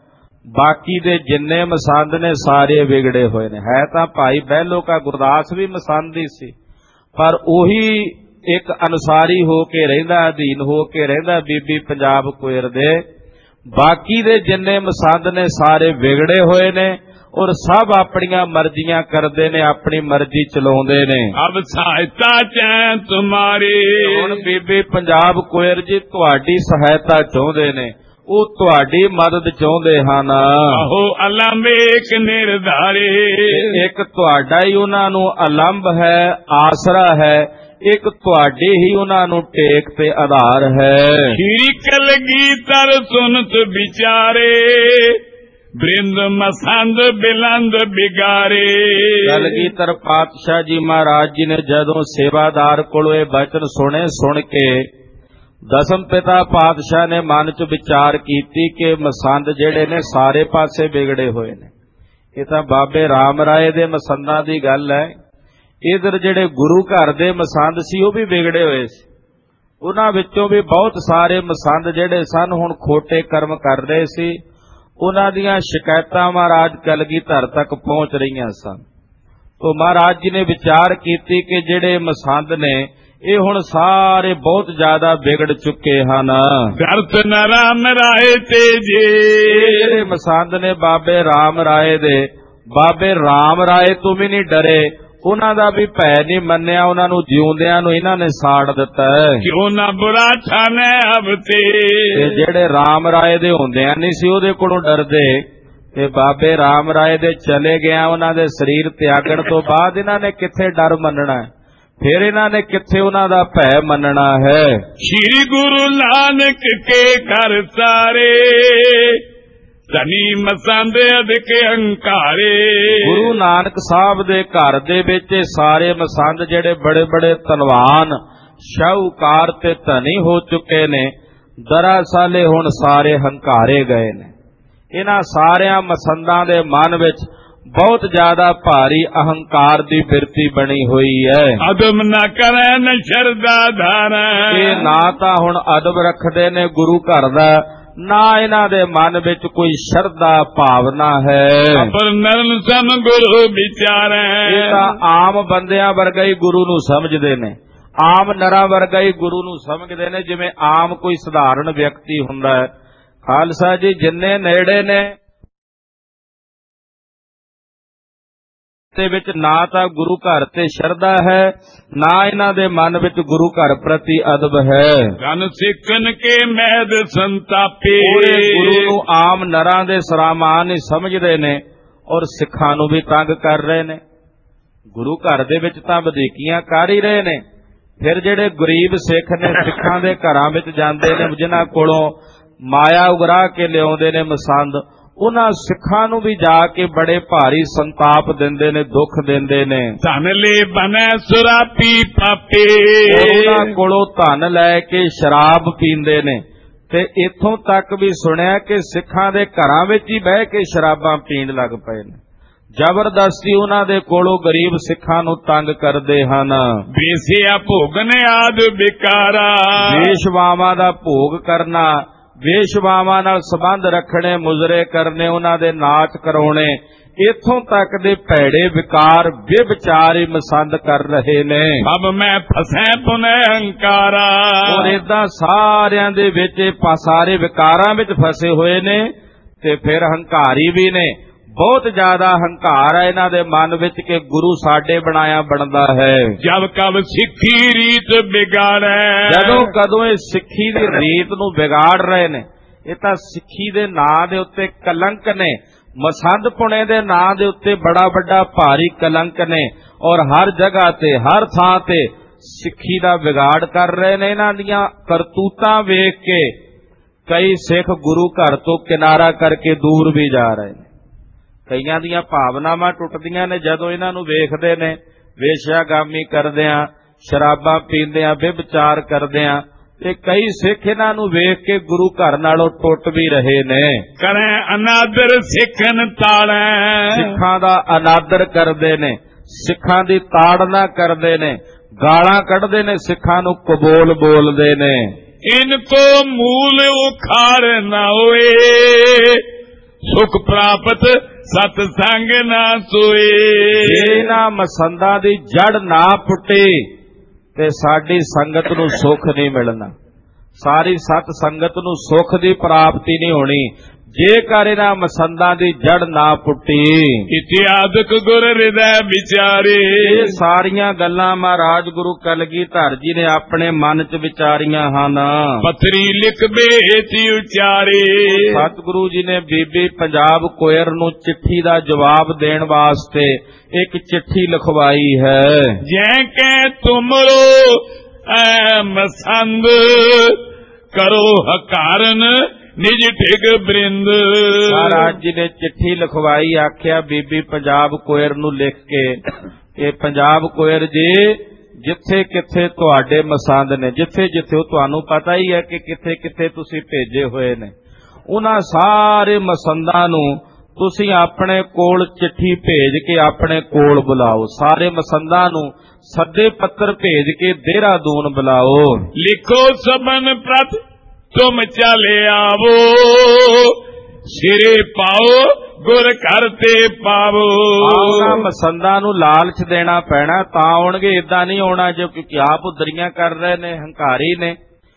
ਬਾਕੀ ਦੇ ਜਿੰਨੇ ਮਸੰਦ ਨੇ ਸਾਰੇ ਵਿਗੜੇ ਹੋਏ ਨੇ। ਹੈ ਤਾਂ ਭਾਈ ਬਹਿਲੋ ਕਾ ਗੁਰਦਾਸ ਵੀ ਮਸੰਦ ਹੀ ਸੀ, ਪਰ ਉਹੀ ਇੱਕ ਅਨੁਸਾਰੀ ਹੋ ਕੇ ਰਹਿੰਦਾ, ਅਧੀਨ ਹੋ ਕੇ ਰਹਿੰਦਾ ਬੀਬੀ ਪੰਜਾਬ ਕੁਇਰ ਦੇ। ਬਾਕੀ ਦੇ ਜਿੰਨੇ ਮਸੰਦ ਨੇ ਸਾਰੇ ਵਿਗੜੇ ਹੋਏ ਨੇ ਔਰ ਸਭ ਆਪਣੀਆਂ ਮਰਜ਼ੀਆਂ ਕਰਦੇ ਨੇ, ਆਪਣੀ ਮਰਜ਼ੀ ਚਲਾਉਂਦੇ ਨੇ। ਅਬ ਸਹਾਇਤਾ ਚੈ ਤੁਮਾਰੀ, ਹੁਣ ਬੀਬੀ ਪੰਜਾਬ ਕੁਇਰ ਜੀ ਤੁਹਾਡੀ ਸਹਾਇਤਾ ਚਾਹੁੰਦੇ ਨੇ, ਉਹ ਤੁਹਾਡੀ ਮਦਦ ਚਾਹੁੰਦੇ ਹਨ। ਆਹੋ ਅਲੰਬ ਏਕ ਨਿਰਧਾਰੇ, ਇੱਕ ਤੁਹਾਡਾ ਹੀ ਉਹਨਾਂ ਨੂੰ ਅਲੰਬ ਹੈ, ਆਸਰਾ ਹੈ, ਇੱਕ ਤੁਹਾਡੀ ਹੀ ਉਹਨਾਂ ਨੂੰ ਟੇਕ ਤੇ ਆਧਾਰ ਹੈ। ਸ਼੍ਰੀ ਕਲਗੀਧਰ ਸੁਨਤ ਵਿਚਾਰੇ, ਬ੍ਰਿੰਦ ਮਸੰਦ ਬਿਲੰਦ ਬਿਗਾਰੇ। ਕਲਗੀਧਰ ਪਾਤਸ਼ਾਹ ਜੀ ਮਹਾਰਾਜ ਜੀ ਨੇ ਜਦੋਂ ਸੇਵਾਦਾਰ ਕੋਲੋਂ ਇਹ ਬਚਨ ਸੁਣ ਕੇ ਦਸਮ ਪਿਤਾ ਪਾਤਸ਼ਾਹ ਨੇ ਮਨ ਚ ਵਿਚਾਰ ਕੀਤੀ ਕਿ ਮਸੰਦ ਜਿਹੜੇ ਨੇ ਸਾਰੇ ਪਾਸੇ ਵਿਗੜੇ ਹੋਏ ਨੇ। ਇਹ ਤਾਂ ਬਾਬੇ ਰਾਮ ਰਾਏ ਦੇ ਮਸੰਦਾਂ ਦੀ ਗੱਲ ਹੈ। ਇਧਰ ਜਿਹੜੇ ਗੁਰੂ ਘਰ ਦੇ ਮਸੰਦ ਸੀ ਉਹ ਵੀ ਵਿਗੜੇ ਹੋਏ ਸੀ। ਉਹਨਾਂ ਵਿੱਚੋਂ ਵੀ ਬਹੁਤ ਸਾਰੇ ਮਸੰਦ ਜਿਹੜੇ ਸਨ ਹੁਣ ਖੋਟੇ ਕਰਮ ਕਰ ਰਹੇ ਸੀ। ਉਹਨਾਂ ਦੀਆਂ ਸ਼ਿਕਾਇਤਾਂ ਮਹਾਰਾਜ ਕਲਗੀਧਰ ਤੱਕ ਪਹੁੰਚ ਰਹੀਆਂ ਸਨ। ਤੋ ਮਹਾਰਾਜ ਜੀ ਨੇ ਵਿਚਾਰ ਕੀਤੀ ਕਿ ਜਿਹੜੇ ਮਸੰਦ ਨੇ ਇਹ ਹੁਣ ਸਾਰੇ ਬਹੁਤ ਜ਼ਿਆਦਾ ਵਿਗੜ ਚੁੱਕੇ ਹਨ। ਦਰਤ ਨ ਰਾਮ ਰਾਏ ਤੇ ਜੇ, ਜਿਹੜੇ ਮਸੰਦ ਨੇ ਬਾਬੇ ਰਾਮ ਰਾਏ ਦੇ, ਬਾਬੇ ਰਾਮ ਰਾਏ ਤੋਂ ਵੀ ਨਹੀਂ ਡਰੇ, ਉਹਨਾਂ ਦਾ ਵੀ ਭੈ ਨਹੀਂ ਮੰਨਿਆ, ਉਹਨਾਂ ਨੂੰ ਜਿਉਂਦਿਆਂ ਨੂੰ ਇਹਨਾਂ ਨੇ ਸਾੜ ਦਿੱਤਾ। ਕਿਉਂ ਨਾ ਬੁਰਾ ਠਾਨੇ ਅਬ ਤੇ, ਜਿਹੜੇ ਰਾਮ ਰਾਏ ਦੇ ਹੁੰਦਿਆਂ ਨਹੀਂ ਸੀ ਉਹਦੇ ਕੋਲੋਂ ਡਰਦੇ, ਤੇ ਬਾਬੇ ਰਾਮ ਰਾਏ ਦੇ ਚਲੇ ਗਿਆ, ਉਹਨਾਂ ਦੇ ਸਰੀਰ ਤਿਆਗਣ ਤੋਂ ਬਾਅਦ ਇਹਨਾਂ ਨੇ ਕਿੱਥੇ ਡਰ ਮੰਨਣਾ ਹੈ, ਫਿਰ ਇਹਨਾਂ ਨੇ ਕਿੱਥੇ ਉਹਨਾਂ ਦਾ ਭੈ ਮੰਨਣਾ ਹੈ। ਸ਼੍ਰੀ ਗੁਰੂ ਨਾਨਕ ਕੇ ਘਰ ਸਾਰੇ, ਧਨੀ ਮਸੰਦ ਅਧਿਕ ਹੰਕਾਰੇ। ਗੁਰੂ ਨਾਨਕ ਸਾਹਿਬ ਦੇ ਘਰ ਦੇ ਵਿੱਚ ਸਾਰੇ ਮਸੰਦ ਜਿਹੜੇ ਬੜੇ ਬੜੇ ਧਨਵਾਨ, ਸ਼ਾਹੂਕਾਰ ਤੇ ਧਨੀ ਹੋ ਚੁੱਕੇ ਨੇ, ਦਰਅਸਲ ਹੁਣ ਸਾਰੇ ਹੰਕਾਰੇ ਗਏ ਨੇ। ਇਹਨਾਂ ਸਾਰਿਆਂ ਮਸੰਦਾਂ ਦੇ ਮਨ ਵਿੱਚ ਬਹੁਤ ਜ਼ਿਆਦਾ ਭਾਰੀ ਅਹੰਕਾਰ ਦੀ ਬਿਰਤੀ ਬਣੀ ਹੋਈ ਹੈ। ਅਦਬ ਨਾ ਕਰੈ ਨ ਸ਼ਰਦਾ ਧਾਰੈ, ਇਹ ਨਾ ਤਾਂ ਹੁਣ ਅਦਬ ਰੱਖਦੇ ਨੇ ਗੁਰੂ ਘਰ ਦਾ, ਨਾ ਇਹਨਾਂ ਦੇ ਮਨ ਵਿੱਚ ਕੋਈ ਸ਼ਰਧਾ ਭਾਵਨਾ ਹੈ। ਪਰ ਨਰਨ ਸਮ ਗੁਰੂ ਵਿਚਾਰੈ, ਇਹ ਤਾਂ ਆਮ ਬੰਦਿਆਂ ਵਰਗਾ ਹੀ ਗੁਰੂ ਨੂੰ ਸਮਝਦੇ ਨੇ, ਆਮ ਨਰਾਂ ਵਰਗਾ ਹੀ ਗੁਰੂ ਨੂੰ ਸਮਝਦੇ ਨੇ, ਜਿਵੇਂ ਆਮ ਕੋਈ ਸਧਾਰਨ ਵਿਅਕਤੀ ਹੁੰਦਾ ਹੈ। ਖਾਲਸਾ ਜੀ ਜਿੰਨੇ ਨੇੜੇ ਨੇ ਤੇ ਵਿੱਚ ਨਾ ਤਾਂ ਗੁਰੂ ਘਰ ਤੇ ਸ਼ਰਧਾ ਹੈ, ਨਾ ਇਹਨਾਂ ਦੇ ਮਨ ਵਿੱਚ ਗੁਰੂ ਘਰ ਪ੍ਰਤੀ ਅਦਬ ਹੈ। ਗਨ ਸਿੱਖਨ ਕੇ ਮੈਦ ਸੰਤਾਪੇ, ਗੁਰੂ ਨੂੰ ਆਮ ਨਰਾਂ ਦੇ ਸਰਾਮਾਨ ਹੀ ਸਮਝਦੇ ਨੇ ਔਰ ਸਿੱਖਾਂ ਨੂੰ ਵੀ ਤੰਗ ਕਰ ਰਹੇ ਨੇ। ਗੁਰੂ ਘਰ ਦੇ ਵਿੱਚ ਤਾਂ ਵਧੀਕੀਆਂ ਕਰ ਹੀ ਰਹੇ ਨੇ, ਫਿਰ ਜਿਹੜੇ ਗਰੀਬ ਸਿੱਖ ਨੇ ਸਿੱਖਾਂ ਦੇ ਘਰਾਂ ਵਿੱਚ ਜਾਂਦੇ ਨੇ, ਜਿਨ੍ਹਾਂ ਕੋਲੋਂ ਮਾਇਆ ਉਗਰਾ ਕੇ ਲਿਆਉਂਦੇ ਨੇ ਮਸੰਦ, ਉਹਨਾਂ ਸਿੱਖਾਂ ਨੂੰ ਵੀ ਜਾ ਕੇ ਬੜੇ ਭਾਰੀ ਸੰਤਾਪ ਦਿੰਦੇ ਨੇ, ਦੁੱਖ ਦਿੰਦੇ ਨੇ। ਧਨ ਲੈ ਬਨੈ ਸੁਰਾਪੀ ਪਾਪੇ, ਉਹਨਾਂ ਕੋਲੋਂ ਧਨ ਲੈ ਕੇ ਸ਼ਰਾਬ ਪੀਂਦੇ ਨੇ, ਤੇ ਇੱਥੋਂ ਤੱਕ ਵੀ ਸੁਣਿਆ ਕਿ ਸਿੱਖਾਂ ਦੇ ਘਰਾਂ ਵਿੱਚ ਹੀ ਬਹਿ ਕੇ ਸ਼ਰਾਬਾਂ ਪੀਣ ਲੱਗ ਪਏ ਨੇ। ਜ਼ਬਰਦਸਤੀ ਉਹਨਾਂ ਦੇ ਕੋਲੋਂ ਗਰੀਬ ਸਿੱਖਾਂ ਨੂੰ ਤੰਗ ਕਰਦੇ ਹਨ। ਵੇਸਿਆ ਭੋਗਨ ਆਦ ਵਿਕਾਰਾ, ਵੇਸ਼ਵਾਵਾਂ ਦਾ ਭੋਗ ਕਰਨਾ, ਵੇਸ਼ਵਾਵਾਂ ਨਾਲ ਸੰਬੰਧ ਰੱਖਣੇ, ਮੁਜ਼ਰੇ ਕਰਨੇ, ਉਹਨਾਂ ਦੇ ਨਾਚ ਕਰਾਉਣੇ, ਇੱਥੋਂ ਤੱਕ ਦੇ ਭੈੜੇ ਵਿਕਾਰ ਵਿਵਚਾਰ ਹੀ ਮਸੰਦ ਕਰ ਰਹੇ ਨੇ। ਅਬ ਮੈਂ ਫਸੈ ਪੁਨੈ ਹੰਕਾਰਾ, ਔਰ ਏਦਾਂ ਸਾਰਿਆਂ ਦੇ ਵਿੱਚ ਸਾਰੇ ਵਿਕਾਰਾਂ ਵਿੱਚ ਫਸੇ ਹੋਏ ਨੇ, ਤੇ ਫਿਰ ਹੰਕਾਰੀ ਵੀ ਨੇ। ਬਹੁਤ ਜ਼ਿਆਦਾ ਹੰਕਾਰ ਹੈ ਇਹਨਾਂ ਦੇ ਮਨ ਵਿੱਚ ਕਿ ਗੁਰੂ ਸਾਡੇ ਬਣਾਇਆ ਬਣਦਾ ਹੈ। ਜਬ ਕਬ ਸਿੱਖੀ ਰੀਤ ਵਿਗਾੜੈ, ਜਦੋਂ ਕਦੋਂ ਇਹ ਸਿੱਖੀ ਦੀ ਰੀਤ ਨੂੰ ਵਿਗਾੜ ਰਹੇ ਨੇ। ਇਹ ਤਾਂ ਸਿੱਖੀ ਦੇ ਨਾਂ ਦੇ ਉੱਤੇ ਕਲੰਕ ਨੇ, ਮਸੰਦ ਪੁਣੇ ਦੇ ਨਾਂ ਦੇ ਉੱਤੇ ਬੜਾ ਵੱਡਾ ਭਾਰੀ ਕਲੰਕ ਨੇ, ਔਰ ਹਰ ਜਗ੍ਹਾ ਤੇ ਹਰ ਥਾਂ ਤੇ ਸਿੱਖੀ ਦਾ ਵਿਗਾੜ ਕਰ ਰਹੇ ਨੇ। ਇਹਨਾਂ ਦੀਆਂ ਕਰਤੂਤਾਂ ਵੇਖ ਕੇ ਕਈ ਸਿੱਖ ਗੁਰੂ ਘਰ ਤੋਂ ਕਿਨਾਰਾ ਕਰਕੇ ਦੂਰ ਵੀ ਜਾ ਰਹੇ ਨੇ। ਕਈਆਂ ਦੀਆਂ ਭਾਵਨਾਵਾਂ ਟੁੱਟਦੀਆਂ ਨੇ ਜਦੋਂ ਇਹਨਾਂ ਨੂੰ ਵੇਖਦੇ ਨੇ ਵੇਸ਼ਿਆਗਾਮੀ ਕਰਦਿਆਂ, ਸ਼ਰਾਬਾਂ ਪੀਂਦਿਆਂ, ਵਿਭਚਾਰ ਕਰਦਿਆਂ, ਤੇ ਕਈ ਸਿੱਖ ਇਹਨਾਂ ਨੂੰ ਵੇਖ ਕੇ ਗੁਰੂ ਘਰ ਨਾਲੋਂ ਟੁੱਟ ਵੀ ਰਹੇ ਨੇ। ਕਰੈ ਅਨਾਦਰ ਸਿੱਖਨ ਤਾੜੈ, ਸਿੱਖਾਂ ਦਾ ਅਨਾਦਰ ਕਰਦੇ ਨੇ, ਸਿੱਖਾਂ ਦੀ ਤਾੜਨਾ ਕਰਦੇ ਨੇ, ਗਾਲਾਂ ਕੱਢਦੇ ਨੇ, ਸਿੱਖਾਂ ਨੂੰ ਕਬੋਲ ਬੋਲਦੇ ਨੇ। ਇਨਕੋ ਮੂਲ ਉਖਾੜ ਨਾ ਹੋਏ, ਸੁਖ ਪ੍ਰਾਪਤ ਸਤ ਸੰਗ ਨਾ ਸੋਏ। ਇਹਨਾਂ ਮਸੰਦਾਂ ਦੀ ਜੜ ਨਾ ਪੁੱਟੀ ਤੇ ਸਾਡੀ ਸੰਗਤ ਨੂੰ ਸੁਖ ਨਹੀਂ ਮਿਲਣਾ, ਸਾਰੀ ਸਤ ਸੰਗਤ ਨੂੰ ਸੁਖ ਦੀ ਪ੍ਰਾਪਤੀ ਨਹੀਂ ਹੋਣੀ ਜੇਕਰ ਇਹਨਾਂ ਮਸੰਦਾਂ ਦੀ ਜੜ ਨਾ ਪੁੱਟੀ। ਇਤਿਆਦਿਕ ਗੁਰ ਹਿਰਦੈ ਵਿਚਾਰੇ। ਇਹ ਸਾਰੀਆਂ ਗੱਲਾਂ ਮਹਾਰਾਜ ਗੁਰੂ ਕਲਗੀਧਰ ਜੀ ਨੇ ਆਪਣੇ ਮਨ ਚ ਵਿਚਾਰੀਆਂ ਹਨ। ਪੱਤਰੀ ਲਿਖ ਬੇਤੀ ਉਚਾਰੇ। ਸਤਿਗੁਰੂ ਜੀ ਨੇ ਬੀਬੀ ਪੰਜਾਬ ਕੁਇਰ ਨੂੰ ਚਿੱਠੀ ਦਾ ਜਵਾਬ ਦੇਣ ਵਾਸਤੇ ਇੱਕ ਚਿੱਠੀ ਲਿਖਵਾਈ ਹੈ। ਜੈ ਕੈ ਤੁਮਰੋ ਮਸੰਦ ਕਰੋ ਹਕਾਰਨ ਨਿਜ ਠਿਗ ਬ੍ਰਿੰਦ। ਮਹਾਰਾਜ ਜੀ ਨੇ ਚਿੱਠੀ ਲਿਖਵਾਈ, ਆਖਿਆ ਬੀਬੀ ਪੰਜਾਬ ਕੁਇਰ ਨੂੰ ਲਿਖ ਕੇ ਕਿ ਪੰਜਾਬ ਕੁਇਰ ਜੀ ਜਿੱਥੇ ਕਿੱਥੇ ਤੁਹਾਡੇ ਮਸੰਦ ਨੇ, ਜਿੱਥੇ ਜਿੱਥੇ ਉਹ ਤੁਹਾਨੂੰ ਪਤਾ ਹੀ ਹੈ ਕਿ ਕਿੱਥੇ ਕਿੱਥੇ ਤੁਸੀਂ ਭੇਜੇ ਹੋਏ ਨੇ, ਉਹਨਾਂ ਸਾਰੇ ਮਸੰਦਾਂ ਨੂੰ ਤੁਸੀਂ ਆਪਣੇ ਕੋਲ ਚਿੱਠੀ ਭੇਜ ਕੇ ਆਪਣੇ ਕੋਲ ਬੁਲਾਓ। ਸਾਰੇ ਮਸੰਦਾਂ ਨੂੰ ਸੱਦੇ ਪੱਤਰ ਭੇਜ ਕੇ ਦੇਹਰਾਦੂਨ ਬੁਲਾਓ। ਲਿਖੋ ਸਬਨ ਪ੍ਰਤ ਤੁਮ ਚਲੇ ਆਵੋ, ਸਿਰੇ ਪਾਓ ਗੁਰ ਘਰ ਤੇ ਪਾਵੋ। ਉਹਨਾਂ ਮਸੰਦਾਂ ਨੂੰ ਲਾਲਚ ਦੇਣਾ ਪੈਣਾ ਤਾਂ ਆਉਣਗੇ, ਏਦਾਂ ਨਹੀਂ ਆਉਣਾ ਜੋ ਕਿਉਂਕਿ ਆਪ ਉਦਰੀਆਂ ਕਰ ਰਹੇ ਨੇ, ਹੰਕਾਰੀ ਨੇ।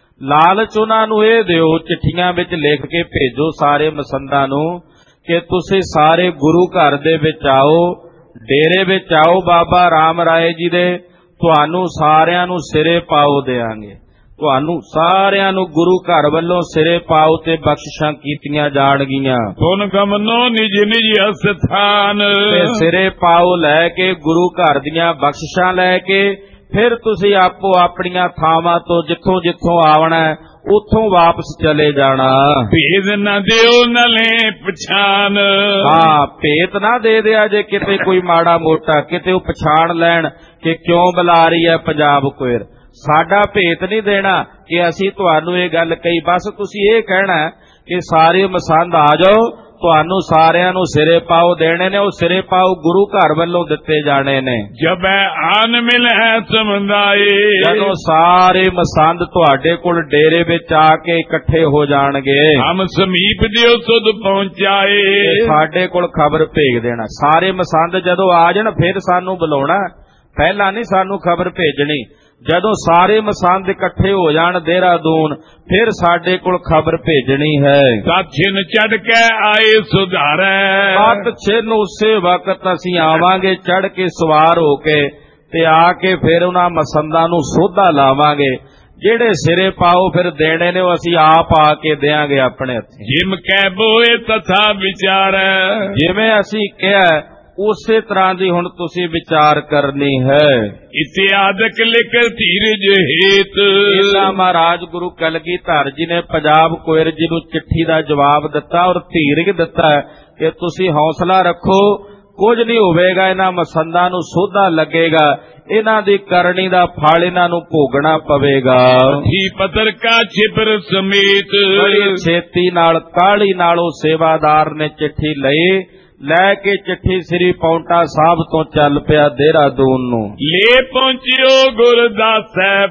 ਲਾਲਚ ਉਹਨਾਂ ਨੂੰ ਇਹ ਦਿਓ, ਚਿੱਠੀਆਂ ਵਿੱਚ ਲਿਖ ਕੇ ਭੇਜੋ ਸਾਰੇ ਮਸੰਦਾਂ ਨੂੰ ਕਿ ਤੁਸੀਂ ਸਾਰੇ ਗੁਰੂ ਘਰ ਦੇ ਵਿੱਚ ਆਓ, ਡੇਰੇ ਵਿੱਚ ਆਓ ਬਾਬਾ ਰਾਮ ਰਾਏ ਜੀ ਦੇ, ਤੁਹਾਨੂੰ ਸਾਰਿਆਂ ਨੂੰ ਸਿਰੇ ਪਾਓ ਦੇਾਂਗੇ, ਤੁਹਾਨੂੰ ਸਾਰਿਆਂ ਨੂੰ ਗੁਰੂ ਘਰ ਵੱਲੋਂ ਸਿਰੇ ਪਾਓ ਤੇ ਬਖਸ਼ਿਸ਼ਾਂ ਕੀਤੀਆਂ ਜਾਣਗੀਆਂ। ਪੁਨ ਗਮਨੋ ਨਿਜ ਨਿਜ ਅਸਥਾਨ। ਤੇ ਸਿਰੇ ਪਾਓ ਲੈ ਕੇ ਗੁਰੂ ਘਰ ਦੀਆਂ ਬਖਸ਼ਿਸ਼ਾਂ ਲੈ ਕੇ ਫਿਰ ਤੁਸੀਂ ਆਪੋ ਆਪਣੀਆਂ ਥਾਵਾਂ ਤੋਂ ਜਿੱਥੋਂ ਜਿੱਥੋਂ ਆਵਣਾ ਉੱਥੋਂ ਵਾਪਸ ਚਲੇ ਜਾਣਾ। ਭੇਦ ਨਾ ਦਿਓ ਨਲੇ ਪਛਾਣ। ਹਾਂ, ਭੇਤ ਨਾ ਦੇ ਦਿਆ ਜੇ ਕਿਤੇ ਕੋਈ ਮਾੜਾ ਮੋਟਾ, ਕਿਤੇ ਉਹ ਪਛਾਣ ਲੈਣ ਕਿ ਕਿਉਂ ਬੁਲਾ ਰਹੀ ਹੈ ਪੰਜਾਬ ਕੁਇਰ। ਸਾਡਾ ਭੇਤ ਨਹੀਂ ਦੇਣਾ ਕਿ ਅਸੀਂ ਤੁਹਾਨੂੰ ਇਹ ਗੱਲ ਕਹੀ, ਬਸ ਤੁਸੀਂ ਇਹ ਕਹਿਣਾ ਕਿ ਸਾਰੇ ਮਸੰਦ ਆ ਜਾਓ, ਤੁਹਾਨੂੰ ਸਾਰਿਆਂ ਨੂੰ ਸਿਰੇ ਪਾਓ ਦੇਣੇ ਨੇ, ਉਹ ਸਿਰੇ ਪਾਓ ਗੁਰੂ ਘਰ ਵੱਲੋਂ ਦਿੱਤੇ ਜਾਣੇ ਨੇ। ਜਬੈ ਆਨ ਮਿਲੈ ਸਮੁਦਾਏ। ਜਦੋਂ ਸਾਰੇ ਮਸੰਦ ਤੁਹਾਡੇ ਕੋਲ ਡੇਰੇ ਵਿੱਚ ਆ ਕੇ ਇਕੱਠੇ ਹੋ ਜਾਣਗੇ, ਹਮ ਸਮੀਪ ਦਿਓ ਸੁਧ ਪਹੁੰਚਾਏ। ਸਾਡੇ ਕੋਲ ਖਬਰ ਭੇਜ ਦੇਣਾ। ਸਾਰੇ ਮਸੰਦ ਜਦੋਂ ਆ ਜਾਣ ਫਿਰ ਸਾਨੂੰ ਬੁਲਾਉਣਾ, ਪਹਿਲਾਂ ਨਹੀਂ ਸਾਨੂੰ ਖਬਰ ਭੇਜਣੀ। ਜਦੋਂ ਸਾਰੇ ਮਸੰਦ ਇਕੱਠੇ ਹੋ ਜਾਣ ਦੇਹਰਾਦੂਨ ਫਿਰ ਸਾਡੇ ਕੋਲ ਖਬਰ ਭੇਜਣੀ ਹੈ। ਸਤ ਛਿਨ ਚੜ ਕੇ ਆਏ ਸੁਧਾਰੈ। ਸਤ ਛਿਨ ਉਸੇ ਵਕਤ ਅਸੀਂ ਆਵਾਂਗੇ ਚੜ ਕੇ ਸਵਾਰ ਹੋ ਕੇ ਤੇ ਆ ਕੇ ਫਿਰ ਉਹਨਾਂ ਮਸੰਦਾਂ ਨੂੰ ਸੋਧਾ ਲਾਵਾਂਗੇ। ਜਿਹੜੇ ਸਿਰੇ ਪਾਓ ਫਿਰ ਦੇਣੇ ਨੇ ਉਹ ਅਸੀਂ ਆਪ ਆ ਕੇ ਦੇਾਂਗੇ ਆਪਣੇ ਹੱਥੀਂ। ਜਿਮ ਕਹਿ ਬੋਏ ਤਥਾ ਵਿਚਾਰੈ। ਜਿਵੇਂ ਅਸੀਂ ਕਿਹਾ ਉਸੇ ਤਰ੍ਹਾਂ ਦੀ ਹੁਣ ਤੁਸੀਂ ਵਿਚਾਰ ਕਰਨੀ ਹੈ। ਇਤਿਆਦਿਕ ਲਿਖ ਧੀਰਜ ਹੇਤ। ਇਹਦਾ ਮਹਾਰਾਜ ਗੁਰੂ ਕਲਗੀਧਰ ਜੀ ਨੇ ਪੰਜਾਬ ਕੁਇਰ ਜੀ ਨੂੰ ਚਿੱਠੀ ਦਾ ਜਵਾਬ ਦਿੱਤਾ ਔਰ ਧੀਰਜ ਦਿੱਤਾ ਕਿ ਤੁਸੀਂ ਹੌਸਲਾ ਰੱਖੋ, ਕੁਝ ਨਹੀਂ ਹੋਵੇਗਾ, ਇਹਨਾਂ ਮਸੰਦਾਂ ਨੂੰ ਸੋਧਾ ਲੱਗੇਗਾ, ਇਹਨਾਂ ਦੀ ਕਰਨੀ ਦਾ ਫਲ ਇਹਨਾਂ ਨੂੰ ਭੋਗਣਾ ਪਵੇਗਾ। ਪੱਤਰ ਕਾ ਛਿਪਰ ਸਮੇਤ। ਬੜੀ ਛੇਤੀ ਨਾਲ ਕਾਹਲੀ ਨਾਲ ਉਹ ਸੇਵਾਦਾਰ ਨੇ ਚਿੱਠੀ ਲਈ, ਲੈ ਕੇ ਚਿੱਠੀ ਸ੍ਰੀ ਪੌਂਟਾ ਸਾਹਿਬ ਤੋਂ ਚੱਲ ਪਿਆ ਦੇਹਰਾਦੂਨ ਨੂੰ। ਲੈ ਪਹੁੰਚਿਓ ਗੁਰਦਾਸੈ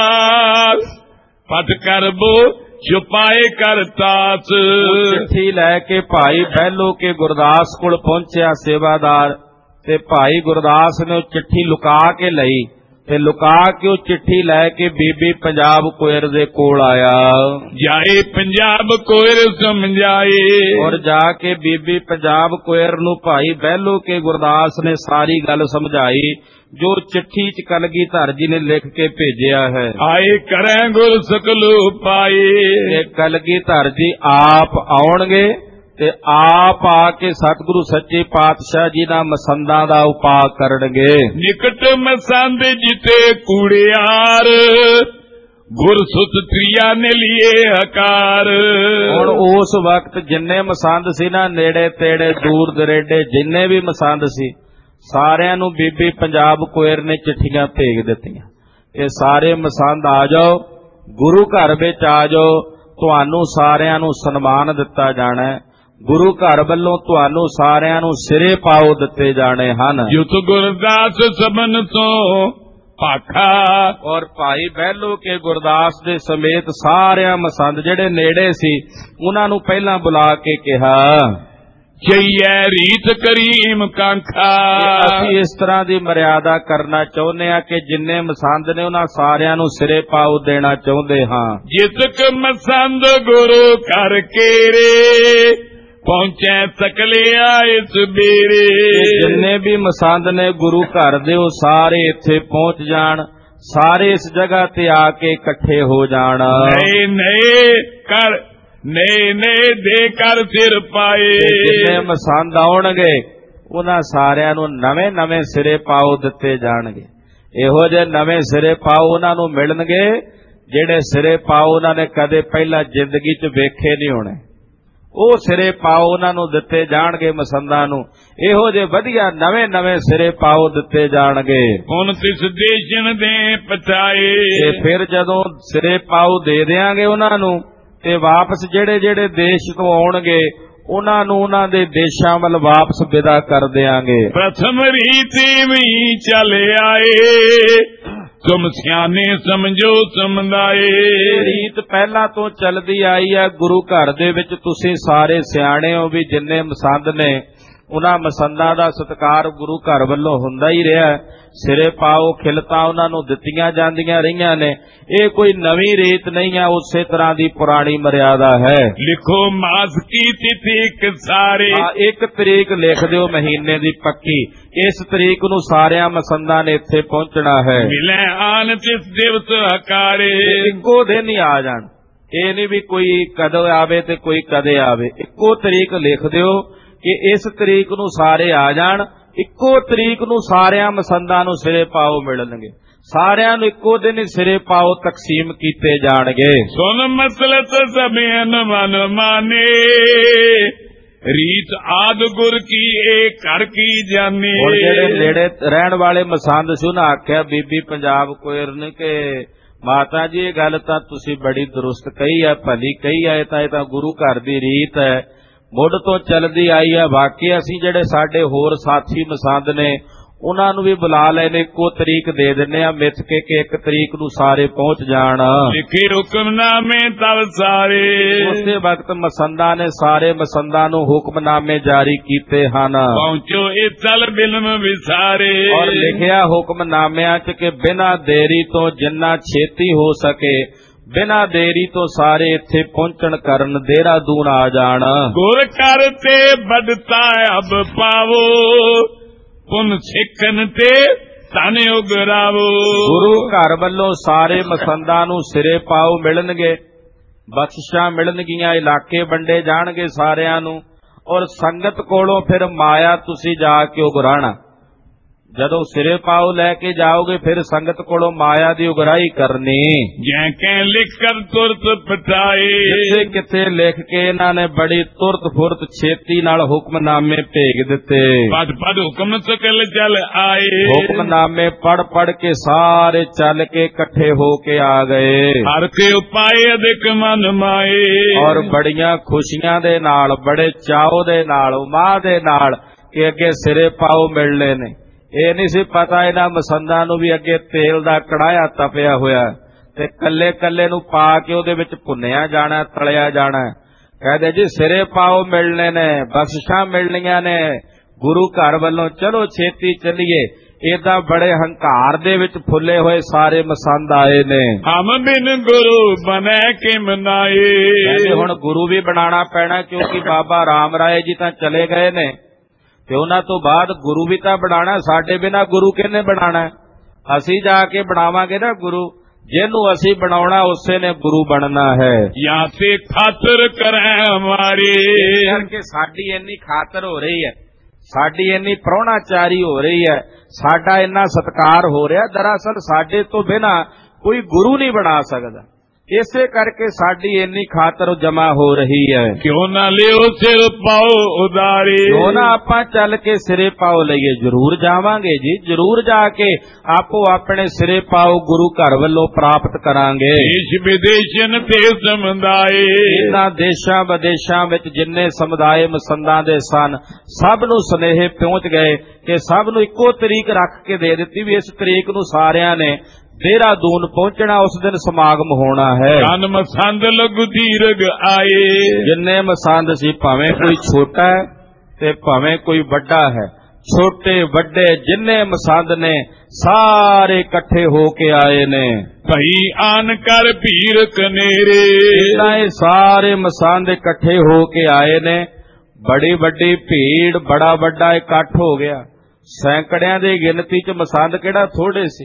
ਪਾਸ, ਪਟ ਕਰਬੋ ਛੁਪਾਏ ਕਰਤਾਸ। ਚਿੱਠੀ ਲੈ ਕੇ ਭਾਈ ਬਹਿਲੋ ਕੇ ਗੁਰਦਾਸ ਕੋਲ ਪਹੁੰਚਿਆ ਸੇਵਾਦਾਰ, ਤੇ ਭਾਈ ਗੁਰਦਾਸ ਨੇ ਉਹ ਚਿੱਠੀ ਲੁਕਾ ਕੇ ਲਈ ਤੇ ਲੁਕਾ ਕੇ ਉਹ ਚਿੱਠੀ ਲੈ ਕੇ ਬੀਬੀ ਪੰਜਾਬ ਕੁਇਰ ਦੇ ਕੋਲ ਆਇਆ। ਜਾਏ ਪੰਜਾਬ ਕੁਇਰ ਸਮਝਾਏ। ਔਰ ਜਾ ਕੇ ਬੀਬੀ ਪੰਜਾਬ ਕੁਇਰ ਨੂੰ ਭਾਈ ਬਹਿਲੋ ਕੇ ਗੁਰਦਾਸ ਨੇ ਸਾਰੀ ਗੱਲ ਸਮਝਾਈ ਜੋ ਚਿੱਠੀ ਚ ਕਲਗੀਧਰ ਜੀ ਨੇ ਲਿਖ ਕੇ ਭੇਜਿਆ ਹੈ। ਆਏ ਕਰੈ ਗੁਰ ਸਕਲੁ ਪਾਏ। ਇਹ ਕਲਗੀਧਰ ਜੀ ਆਪ ਆਉਣਗੇ ਤੇ ਆਪ ਆ ਕੇ ਸਤਿਗੁਰੂ ਸੱਚੇ ਪਾਤਸ਼ਾਹ ਜੀ ਦਾ ਮਸੰਦਾਂ ਦਾ ਉਪਾਅ ਕਰਨਗੇ। ਨਿਕਟ ਮਸੰਦ ਜਿਤੇ ਕੂੜਿਆਰ, ਗੁਰ ਸੁਤ ਤ੍ਰਿਆ ਨੇ ਲਿਏ ਹਕਾਰ। ਹੁਣ ਉਸ ਵਕਤ ਜਿੰਨੇ ਮਸੰਦ ਸੀ ਨਾ, ਨੇੜੇ ਤੇੜੇ ਦੂਰ ਦਰੇਡੇ ਜਿੰਨੇ ਵੀ ਮਸੰਦ ਸੀ, ਸਾਰਿਆਂ ਨੂੰ ਬੀਬੀ ਪੰਜਾਬ ਕੁਇਰ ਨੇ ਚਿੱਠੀਆਂ ਭੇਜ ਦਿੱਤੀਆਂ। ਇਹ ਸਾਰੇ ਮਸੰਦ ਆ ਜਾਓ, ਗੁਰੂ ਘਰ ਵਿੱਚ ਆ ਜਾਓ, ਤੁਹਾਨੂੰ ਸਾਰਿਆਂ ਨੂੰ ਸਨਮਾਨ ਦਿੱਤਾ ਜਾਣਾ, ਗੁਰੂ ਘਰ ਵੱਲੋਂ ਤੁਹਾਨੂੰ ਸਾਰਿਆਂ ਨੂੰ ਸਿਰੇ ਪਾਓ ਦਿੱਤੇ ਜਾਣੇ ਹਨ। ਜੁਤ ਗੁਰਦਾਸ ਸਬਨ ਤੋਂ ਭਾਖਾ। ਔਰ ਭਾਈ ਬਹਿਲੋ ਕੇ ਗੁਰਦਾਸ ਦੇ ਸਮੇਤ ਸਾਰਿਆਂ ਮਸੰਦ ਜਿਹੜੇ ਨੇੜੇ ਸੀ ਉਹਨਾਂ ਨੂੰ ਪਹਿਲਾਂ ਬੁਲਾ ਕੇ ਕਿਹਾ, ਚਈਐ ਰੀਤ ਕਰੀਮ ਕਾਂਖਾ। ਅਸੀਂ ਇਸ ਤਰ੍ਹਾਂ ਦੀ ਮਰਿਆਦਾ ਕਰਨਾ ਚਾਹੁੰਦੇ ਹਾਂ ਕਿ ਜਿੰਨੇ ਮਸੰਦ ਨੇ ਉਹਨਾਂ ਸਾਰਿਆਂ ਨੂੰ ਸਿਰੇ ਪਾਉ ਦੇਣਾ ਚਾਹੁੰਦੇ ਹਾਂ। ਜਿਤਕ ਮਸੰਦ ਗੁਰੂ ਘਰ ਕੇਰੇ ਪਹੁੰਚੈ ਸਕਲਿਆ ਇਸ ਬੇਰੇ। ਜਿੰਨੇ ਵੀ ਮਸੰਦ ਨੇ ਗੁਰੂ ਘਰ ਦੇ ਉਹ ਸਾਰੇ ਇੱਥੇ ਪਹੁੰਚ ਜਾਣ, ਸਾਰੇ ਇਸ ਜਗ੍ਹਾ ਤੇ ਆ ਕੇ ਇਕੱਠੇ ਹੋ ਜਾਣ। ਨਏ ਦੇ ਕਰ ਸਿਰ ਪਾਏ। ਜਿੰਨੇ ਮਸੰਦ ਆਉਣਗੇ ਉਹਨਾਂ ਸਾਰਿਆਂ ਨੂੰ ਨਵੇਂ ਨਵੇਂ ਸਿਰੇ ਪਾਉ ਦਿੱਤੇ ਜਾਣਗੇ। ਇਹੋ ਜਿਹੇ ਨਵੇਂ ਸਿਰੇ ਪਾਉ ਉਹਨਾਂ ਨੂੰ ਮਿਲਣਗੇ ਜਿਹੜੇ ਸਿਰੇ ਪਾਉ ਉਹਨਾਂ ਨੇ ਕਦੇ ਪਹਿਲਾਂ ਜ਼ਿੰਦਗੀ 'ਚ ਵੇਖੇ ਨਹੀਂ ਹੋਣੇ। ਉਹ ਸਿਰੇ ਪਾਉ ਉਹਨਾਂ ਨੂੰ ਦਿੱਤੇ ਜਾਣਗੇ। ਮਸੰਦਾਂ ਨੂੰ ਇਹੋ ਜਿਹੇ ਵਧੀਆ ਨਵੇਂ ਨਵੇਂ ਸਿਰੇ ਪਾਉ ਦਿੱਤੇ ਜਾਣਗੇ। ਹੁਣ ਤਿਸ ਦੇਸ਼ਨ ਦੇ ਪਛਾਏ। ਤੇ ਫਿਰ ਜਦੋਂ ਸਿਰੇ ਪਾਉ ਦੇ ਦਿਆਂਗੇ ਉਹਨਾਂ ਨੂੰ ਤੇ ਵਾਪਸ ਜਿਹੜੇ ਜਿਹੜੇ ਦੇਸ਼ ਤੋਂ ਆਉਣਗੇ ਉਹਨਾਂ ਨੂੰ ਉਹਨਾਂ ਦੇ ਦੇਸ਼ਾਂ ਵੱਲ ਵਾਪਸ ਵਿਦਾ ਕਰ ਦਿਆਂਗੇ। ਪ੍ਰਥਮ ਰੀਤੀ ਵੀ ਚੱਲ ਆਏ ਤੁਮ ਸਿਆਣੇ ਸਮਝੋ ਸਮਝਾਏ। ਰੀਤ ਪਹਿਲਾਂ ਤੋਂ ਚੱਲਦੀ ਆਈ ਹੈ ਗੁਰੂ ਘਰ ਦੇ ਵਿੱਚ। ਤੁਸੀਂ ਸਾਰੇ ਸਿਆਣੇ ਹੋ ਵੀ ਜਿੰਨੇ ਮਸੰਦ ਨੇ ਉਹਨਾਂ ਮਸੰਦਾਂ ਦਾ ਸਤਿਕਾਰ ਗੁਰੂ ਘਰ ਵੱਲੋਂ ਹੁੰਦਾ ਹੀ ਰਿਹਾ। ਸਿਰੇ ਪਾਓ ਖਿਲਤਾਂ ਉਹਨਾਂ ਨੂੰ ਦਿੱਤੀਆਂ ਜਾਂਦੀਆਂ ਰਹੀਆਂ ਨੇ। ਇਹ ਕੋਈ ਨਵੀਂ ਰੀਤ ਨਹੀਂ ਹੈ, ਉਸੇ ਤਰ੍ਹਾਂ ਦੀ ਪੁਰਾਣੀ ਮਰਿਆਦਾ ਹੈ। ਲਿਖੋ ਮਾਸ ਕੀ ਤਿਥੀ ਸਾਰੇ। ਇੱਕ ਤਰੀਕ ਲਿਖ ਦਿਓ ਮਹੀਨੇ ਦੀ ਪੱਕੀ। ਇਸ ਤਰੀਕ ਨੂੰ ਸਾਰਿਆਂ ਮਸੰਦਾਂ ਨੇ ਇੱਥੇ ਪਹੁੰਚਣਾ ਹੈ। ਮਿਲੇ ਆਨ ਤਿਸ ਦਿਵਸ ਹਕਾਰੇ। ਇੱਕੋ ਦਿਨ ਹੀ ਆ ਜਾਣ। ਇਹ ਨਹੀਂ ਵੀ ਕੋਈ ਕਦੋਂ ਆਵੇ ਤੇ ਕੋਈ ਕਦੇ ਆਵੇ। ਇੱਕੋ ਤਰੀਕ ਲਿਖ ਦਿਓ ਕਿ ਇਸ ਤਰੀਕ ਨੂੰ ਸਾਰੇ ਆ ਜਾਣ। ਇੱਕੋ ਤਰੀਕ ਨੂੰ ਸਾਰਿਆਂ ਮਸੰਦਾਂ ਨੂੰ ਸਿਰੇ ਪਾਉ ਮਿਲਣਗੇ। ਸਾਰਿਆਂ ਨੂੰ ਇੱਕੋ ਦਿਨ ਹੀ ਸਿਰੇ ਪਾਉ ਤਕਸੀਮ ਕੀਤੇ ਜਾਣਗੇ। ਸੁਨ ਮਸਲਤ ਸਭੇਨ ਮਨ ਮਾਨੇ ਰੀਤ ਆਦ ਗੁਰ ਕੀ ਇਹ ਘਰ ਕੀ ਜਾਣੇ। ਜਿਹੜੇ ਨੇੜੇ ਰਹਿਣ ਵਾਲੇ ਮਸੰਦ ਸੀ ਉਹਨਾਂ ਆਖਿਆ ਬੀਬੀ ਪੰਜਾਬ ਕੋਇਰ ਨੇ ਕਿ ਮਾਤਾ ਜੀ ਇਹ ਗੱਲ ਤਾਂ ਤੁਸੀਂ ਬੜੀ ਦਰੁਸਤ ਕਹੀ ਹੈ, ਭਲੀ ਕਹੀ ਹੈ। ਇਹ ਤਾਂ ਗੁਰੂ ਘਰ ਦੀ ਰੀਤ ਹੈ, ਮੁੱਢ ਤੋਂ ਚੱਲਦੀ ਆਈ ਹੈ। ਬਾਕੀ ਅਸੀਂ ਜਿਹੜੇ ਸਾਡੇ ਹੋਰ ਸਾਥੀ ਮਸੰਦ ਨੇ ਉਹਨਾਂ ਨੂੰ ਵੀ ਬੁਲਾ ਲੈਣੇ। ਇੱਕੋ ਤਰੀਕ ਦੇ ਦਿੰਨੇ ਆ ਮਿੱਥ ਕੇ ਕਿ ਇੱਕ ਤਰੀਕ ਨੂੰ ਸਾਰੇ ਪਹੁੰਚ ਜਾਣ। ਲਿਖੇ ਹੁਕਮਨਾਮੇ ਤਬ ਸਾਰੇ। ਉਸੇ ਵਕਤ ਮਸੰਦਾਂ ਨੇ ਸਾਰੇ ਮਸੰਦਾਂ ਨੂੰ ਹੁਕਮਨਾਮੇ ਜਾਰੀ ਕੀਤੇ ਹਨ। ਪਹੁੰਚੋ ਇਹ ਚਲ ਬਿਲਮ ਵਿਸਾਰੇ। ਔਰ ਲਿਖਿਆ ਹੁਕਮਨਾਮਿਆਂ 'ਚ ਕਿ ਬਿਨਾਂ ਦੇਰੀ ਤੋਂ ਜਿੰਨਾ ਛੇਤੀ ਹੋ ਸਕੇ ਬਿਨਾਂ ਦੇਰੀ ਤੋਂ ਸਾਰੇ ਇੱਥੇ ਪਹੁੰਚਣ ਕਰਨ ਦੇਹਰਾਦੂਨ ਆ ਜਾਣ। ਗੁਰ ਘਰ ਤੇ ਬਦਤਾ ਅਬ ਪਾਵੋ ਪੁਨ ਸਿੱਖਨ ਤੇ ਧਨ ਉਗਰਾਵੋ। ਗੁਰੂ ਘਰ ਵੱਲੋਂ ਸਾਰੇ ਮਸੰਦਾਂ ਨੂੰ ਸਿਰੇ ਪਾਉ ਮਿਲਣਗੇ, ਬਖਸ਼ਿਸ਼ਾਂ ਮਿਲਣਗੀਆਂ, ਇਲਾਕੇ ਵੰਡੇ ਜਾਣਗੇ ਸਾਰਿਆਂ ਨੂੰ। ਔਰ ਸੰਗਤ ਕੋਲੋਂ ਫਿਰ ਮਾਇਆ ਤੁਸੀਂ ਜਾ ਕੇ ਉਗਰਾਣਾ। ਜਦੋਂ ਸਿਰੇ ਪਾਉ ਲੈ ਕੇ ਜਾਓਗੇ ਫਿਰ ਸੰਗਤ ਕੋਲੋਂ ਮਾਇਆ ਦੀ ਉਗਰਾਹੀ ਕਰਨੀ। ਜੈ ਕੈ ਲਿਖ ਕਰ ਤੁਰਤ ਪਟਾਏ। ਜਿੱਥੇ ਕਿੱਥੇ ਲਿਖ ਕੇ ਇਹਨਾਂ ਨੇ ਬੜੀ ਤੁਰਤ ਫੁਰਤ ਛੇਤੀ ਨਾਲ ਹੁਕਮਨਾਮੇ ਭੇਜ ਦਿੱਤੇ। ਪੜ ਪੜ ਹੁਕਮ ਸਕਲ ਚੱਲ ਆਏ। ਹੁਕਮਨਾਮੇ ਪੜ ਪੜ ਕੇ ਸਾਰੇ ਚੱਲ ਕੇ ਇਕੱਠੇ ਹੋ ਕੇ ਆ ਗਏ। ਹਰ ਕੇ ਉਪਾਏ ਅਧਿਕ ਮਨ ਮਾਏ। ਔਰ ਬੜੀਆਂ ਖੁਸ਼ੀਆਂ ਦੇ ਨਾਲ, ਬੜੇ ਚਾਉ ਦੇ ਨਾਲ, ਉਮਾਹ ਦੇ ਨਾਲ ਕਿ ਅੱਗੇ ਸਿਰੇ ਪਾਉ ਮਿਲਣੇ ਨੇ। ਇਹ ਨਹੀਂ ਸੀ ਪਤਾ ਇਹਨਾਂ ਮਸੰਦਾਂ ਨੂੰ ਵੀ ਅੱਗੇ ਤੇਲ ਦਾ ਕੜਾਇਆ ਤਪਿਆ ਹੋਇਆ ਤੇ ਕੱਲੇ ਕੱਲੇ ਨੂੰ ਪਾ ਕੇ ਉਹਦੇ ਵਿੱਚ ਭੁੰਨਿਆ ਜਾਣਾ, ਤਲਿਆ ਜਾਣਾ। ਕਹਿੰਦੇ ਜੀ ਸਿਰੇ ਪਾਉ ਮਿਲਣੇ ਨੇ, ਬਖਸ਼ਿਸ਼ਾਂ ਮਿਲਣੀਆਂ ਨੇ ਗੁਰੂ ਘਰ ਵੱਲੋਂ, ਚਲੋ ਛੇਤੀ ਚੱਲੀਏ। ਏਦਾਂ ਬੜੇ ਹੰਕਾਰ ਦੇ ਵਿੱਚ ਫੁੱਲੇ ਹੋਏ ਸਾਰੇ ਮਸੰਦ ਆਏ ਨੇ। ਹਮ ਬਿਨ ਗੁਰੂ ਬਨੇ ਕਿ ਮਨਾਏ। ਕਹਿੰਦੇ ਹੁਣ ਗੁਰੂ ਵੀ ਬਣਾਉਣਾ ਪੈਣਾ ਕਿਉਂਕਿ ਬਾਬਾ ਰਾਮ ਰਾਏ ਜੀ ਤਾਂ ਚਲੇ ਗਏ ਨੇ ਤੇ ਉਹਨਾਂ ਤੋਂ ਬਾਅਦ ਗੁਰੂ ਵੀ ਤਾਂ ਬਣਾਣਾ। ਸਾਡੇ ਬਿਨਾਂ ਗੁਰੂ ਕਿਹਨੇ ਬਣਾਣਾ? ਅਸੀਂ ਜਾ ਕੇ ਬਣਾਵਾਂਗੇ ਨਾ ਗੁਰੂ। ਜਿਹਨੂੰ ਅਸੀਂ ਬਣਾਉਣਾ ਉਸੇ ਨੇ ਗੁਰੂ ਬਣਨਾ ਹੈ। ਜਾਂ ਤੇ ਖਾਤਰ ਕਰੇ ਹਮਾਰੀ। ਕਰਕੇ ਸਾਡੀ ਇੰਨੀ ਖਾਤਰ ਹੋ ਰਹੀ ਹੈ, ਸਾਡੀ ਇੰਨੀ ਪ੍ਰਾਹੁਣਾਚਾਰੀ ਹੋ ਰਹੀ ਹੈ, ਸਾਡਾ ਇੰਨਾ ਸਤਿਕਾਰ ਹੋ ਰਿਹਾ। ਦਰਅਸਲ ਸਾਡੇ ਤੋਂ ਬਿਨਾਂ ਕੋਈ ਗੁਰੂ ਨਹੀਂ ਬਣਾ ਸਕਦਾ। ਇਸੇ ਕਰਕੇ ਸਾਡੀ ਇੰਨੀ ਖਾਤਰ ਜਮਾ ਹੋ ਰਹੀ ਹੈ। ਕਿਉਂ ਨਾ ਲਿਓ ਸਿਰ ਪਾਉ ਉਦਾਰੀ। ਕਿਉਂ ਨਾ ਆਪਾਂ ਚੱਲ ਕੇ ਸਿਰੇ ਪਾਉ ਲਈਏ। ਜ਼ਰੂਰ ਜਾਵਾਂਗੇ ਜੀ, ਜ਼ਰੂਰ ਜਾ ਕੇ ਆਪੋ ਆਪਣੇ ਸਿਰੇ ਪਾਉ ਗੁਰੂ ਘਰ ਵੱਲੋਂ ਪ੍ਰਾਪਤ ਕਰਾਂਗੇ। ਦੇਸ਼ ਵਿਦੇਸ਼ਨ ਤੇ ਸਮੁਦਾਏ। ਇਹਨਾਂ ਦੇਸ਼ਾਂ ਵਿਦੇਸ਼ਾਂ ਵਿੱਚ ਜਿੰਨੇ ਸਮੁਦਾਏ ਮਸੰਦਾਂ ਦੇ ਸਨ ਸਭ ਨੂੰ ਸੁਨੇਹੇ ਪਹੁੰਚ ਗਏ ਕਿ ਸਭ ਨੂੰ ਇੱਕੋ ਤਰੀਕ ਰੱਖ ਕੇ ਦੇ ਦਿੱਤੀ ਵੀ ਇਸ ਤਰੀਕ ਨੂੰ ਸਾਰਿਆਂ ਨੇ ਦੇਹਰਾਦੂਨ ਪਹੁੰਚਣਾ। ਉਸ ਦਿਨ ਸਮਾਗਮ ਹੋਣਾ ਹੈ। ਜਨ ਮਸੰਦ ਲਗੂ ਦੀਰਘ ਆਏ। ਜਿੰਨੇ ਮਸੰਦ ਸੀ ਭਾਵੇਂ ਕੋਈ ਛੋਟਾ ਹੈ ਤੇ ਭਾਵੇਂ ਕੋਈ ਵੱਡਾ ਹੈ, ਛੋਟੇ ਵੱਡੇ ਜਿੰਨੇ ਮਸੰਦ ਨੇ ਸਾਰੇ ਇਕੱਠੇ ਹੋ ਕੇ ਆਏ ਨੇ। ਭਈ ਆਨ ਕਰ ਭੀੜ ਕਨੇਰੇ, ਇਹ ਸਾਰੇ ਮਸੰਦ ਇਕੱਠੇ ਹੋ ਕੇ ਆਏ ਨੇ। ਬੜੀ ਵੱਡੀ ਭੀੜ, ਬੜਾ ਵੱਡਾ ਇਕੱਠ ਹੋ ਗਿਆ। ਸੈਂਕੜਿਆਂ ਦੀ ਗਿਣਤੀ 'ਚ ਮਸੰਦ ਕਿਹੜਾ ਥੋੜੇ ਸੀ।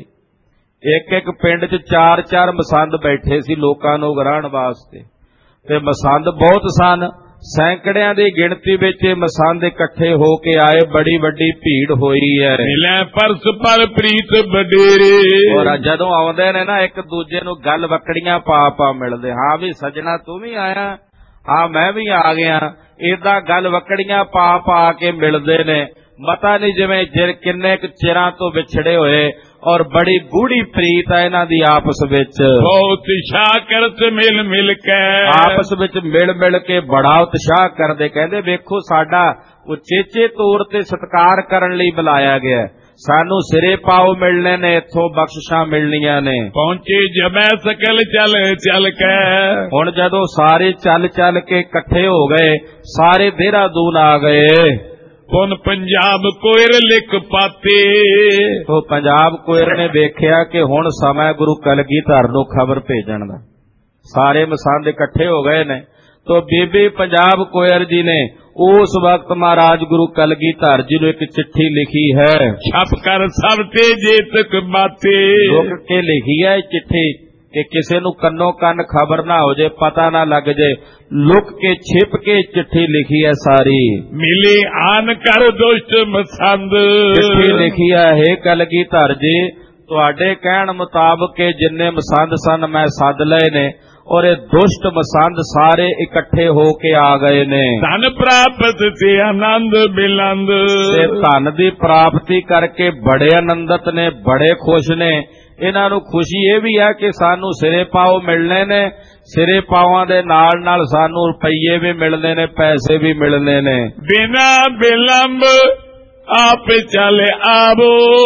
ਇੱਕ ਇੱਕ ਪਿੰਡ 'ਚ 4-4 ਮਸੰਦ ਬੈਠੇ ਸੀ ਲੋਕਾਂ ਨੂੰ ਗਰਾਹਣ ਵਾਸਤੇ, ਤੇ ਮਸੰਦ ਬਹੁਤ ਸਨ। ਸੈਂਕੜਿਆਂ ਦੀ ਗਿਣਤੀ ਵਿੱਚ ਮਸੰਦ ਇਕੱਠੇ ਹੋ ਕੇ ਆਏ। ਬੜੀ ਵੱਡੀ ਭੀੜ ਹੋਈ ਹੈ। ਮਿਲੇ ਪਰਸ ਪਰ ਪ੍ਰੀਤ ਬਡੇਰੇ, ਔਰ ਜਦੋਂ ਆਉਂਦੇ ਨੇ ਨਾ ਇੱਕ ਦੂਜੇ ਨੂੰ ਗੱਲ ਵਕੜੀਆਂ ਪਾ ਮਿਲਦੇ। ਹਾਂ ਵੀ ਸੱਜਣਾ ਤੂੰ ਵੀ ਆਇਆ, ਹਾਂ ਮੈਂ ਵੀ ਆ ਗਿਆ। ਏਦਾਂ ਗੱਲ ਵਕੜੀਆਂ ਪਾ ਕੇ ਮਿਲਦੇ ਨੇ। ਪਤਾ ਨਹੀਂ ਜਿਵੇਂ ਕਿੰਨੇ ਕੁ ਚਿਰਾਂ ਤੋਂ ਵਿਛੜੇ ਹੋਏ, ਔਰ ਬੜੀ ਗੂੜੀ ਪ੍ਰੀਤ ਹੈ ਇਹਨਾਂ ਦੀ ਆਪਸ ਵਿੱਚ। ਬਹੁਤ ਉਤਸ਼ਾਹ ਕਰਤ ਮਿਲ ਕੇ, ਆਪਸ ਵਿੱਚ ਮਿਲ ਕੇ ਬੜਾ ਉਤਸ਼ਾਹ ਕਰਦੇ। ਕਹਿੰਦੇ ਵੇਖੋ ਸਾਡਾ ਉਚੇਚੇ ਤੌਰ ਤੇ ਸਤਿਕਾਰ ਕਰਨ ਲਈ ਬੁਲਾਇਆ ਗਿਆ। ਸਾਨੂੰ ਸਿਰੇ ਪਾਓ ਮਿਲਣੇ ਨੇ, ਇੱਥੋਂ ਬਖਸ਼ਿਸ਼ਾਂ ਮਿਲਣੀਆਂ ਨੇ। ਪਹੁੰਚੇ ਜਮੈ ਸਕਲ ਚੱਲ ਕੇ, ਹੁਣ ਜਦੋਂ ਸਾਰੇ ਚੱਲ ਕੇ ਇਕੱਠੇ ਹੋ ਗਏ, ਸਾਰੇ ਦੇਹਰਾਦੂਨ ਆ ਗਏ। ਪੁਨ ਪੰਜਾਬ ਕੋਇਰ ਲਿਖ ਪਾਤੇ, ਤੋ ਪੰਜਾਬ ਕੋਇਰ ਨੇ ਵੇਖਿਆ ਕਿ ਹੁਣ ਸਮਾਂ ਗੁਰੂ ਕਲਗੀਧਰ ਨੂੰ ਖਬਰ ਭੇਜਣ ਦਾ। ਸਾਰੇ ਮਸੰਦ ਇਕੱਠੇ ਹੋ ਗਏ ਨੇ। ਤੋ ਬੀਬੀ ਪੰਜਾਬ ਕੋਇਰ ਜੀ ਨੇ ਉਸ ਵਕਤ ਮਹਾਰਾਜ ਗੁਰੂ ਕਲਗੀਧਰ ਜੀ ਨੂੰ ਇੱਕ ਚਿੱਠੀ ਲਿਖੀ ਹੈ। ਛਪ ਕਰ ਸਭ ਤੇ ਜੇਤਕ ਬਾਤੇ, ਲੁਕ ਕੇ ਲਿਖੀ ਹੈ ਚਿੱਠੀ ਕਿ ਕਿਸੇ ਨੂੰ ਕੰਨੋਂ ਕੰਨ ਖਬਰ ਨਾ ਹੋ ਜੇ, ਪਤਾ ਨਾ ਲੱਗ ਜੇ। ਲੁਕ ਕੇ ਛਿਪ ਕੇ ਚਿੱਠੀ ਲਿਖੀ ਹੈ ਸਾਰੀ। ਮਿਲੇ ਆਨ ਕਰ ਦੁਸ਼ਟ ਮਸੰਦ, ਚਿੱਠੀ ਲਿਖੀ ਹੈ, ਹੇ ਕਲਗੀਧਰ ਜੀ ਤੁਹਾਡੇ ਕਹਿਣ ਮੁਤਾਬਕ ਜਿੰਨੇ ਮਸੰਦ ਸਨ ਮੈਂ ਸੱਦ ਲਏ ਨੇ, ਔਰ ਇਹ ਦੁਸ਼ਟ ਮਸੰਦ ਸਾਰੇ ਇਕੱਠੇ ਹੋ ਕੇ ਆ ਗਏ ਨੇ। ਧਨ ਪ੍ਰਾਪਤ ਤੇ ਆਨੰਦ ਬਿਲੰਦ, ਤੇ ਧਨ ਦੀ ਪ੍ਰਾਪਤੀ ਕਰਕੇ ਬੜੇ ਆਨੰਦਤ ਨੇ, ਬੜੇ ਖੁਸ਼ ਨੇ। ਇਹਨਾਂ ਨੂੰ ਖੁਸ਼ੀ ਇਹ ਵੀ ਹੈ ਕਿ ਸਾਨੂੰ ਸਿਰੇ ਪਾਓ ਮਿਲਣੇ ਨੇ, ਸਿਰੇ ਪਾਵਾਂ ਦੇ ਨਾਲ ਸਾਨੂੰ ਰੁਪਈਏ ਵੀ ਮਿਲਣੇ ਨੇ, ਪੈਸੇ ਵੀ ਮਿਲਣੇ ਨੇ। ਬਿਨਾ ਬਿਲੰਬ ਆਪ ਚੱਲ ਆਵੋ,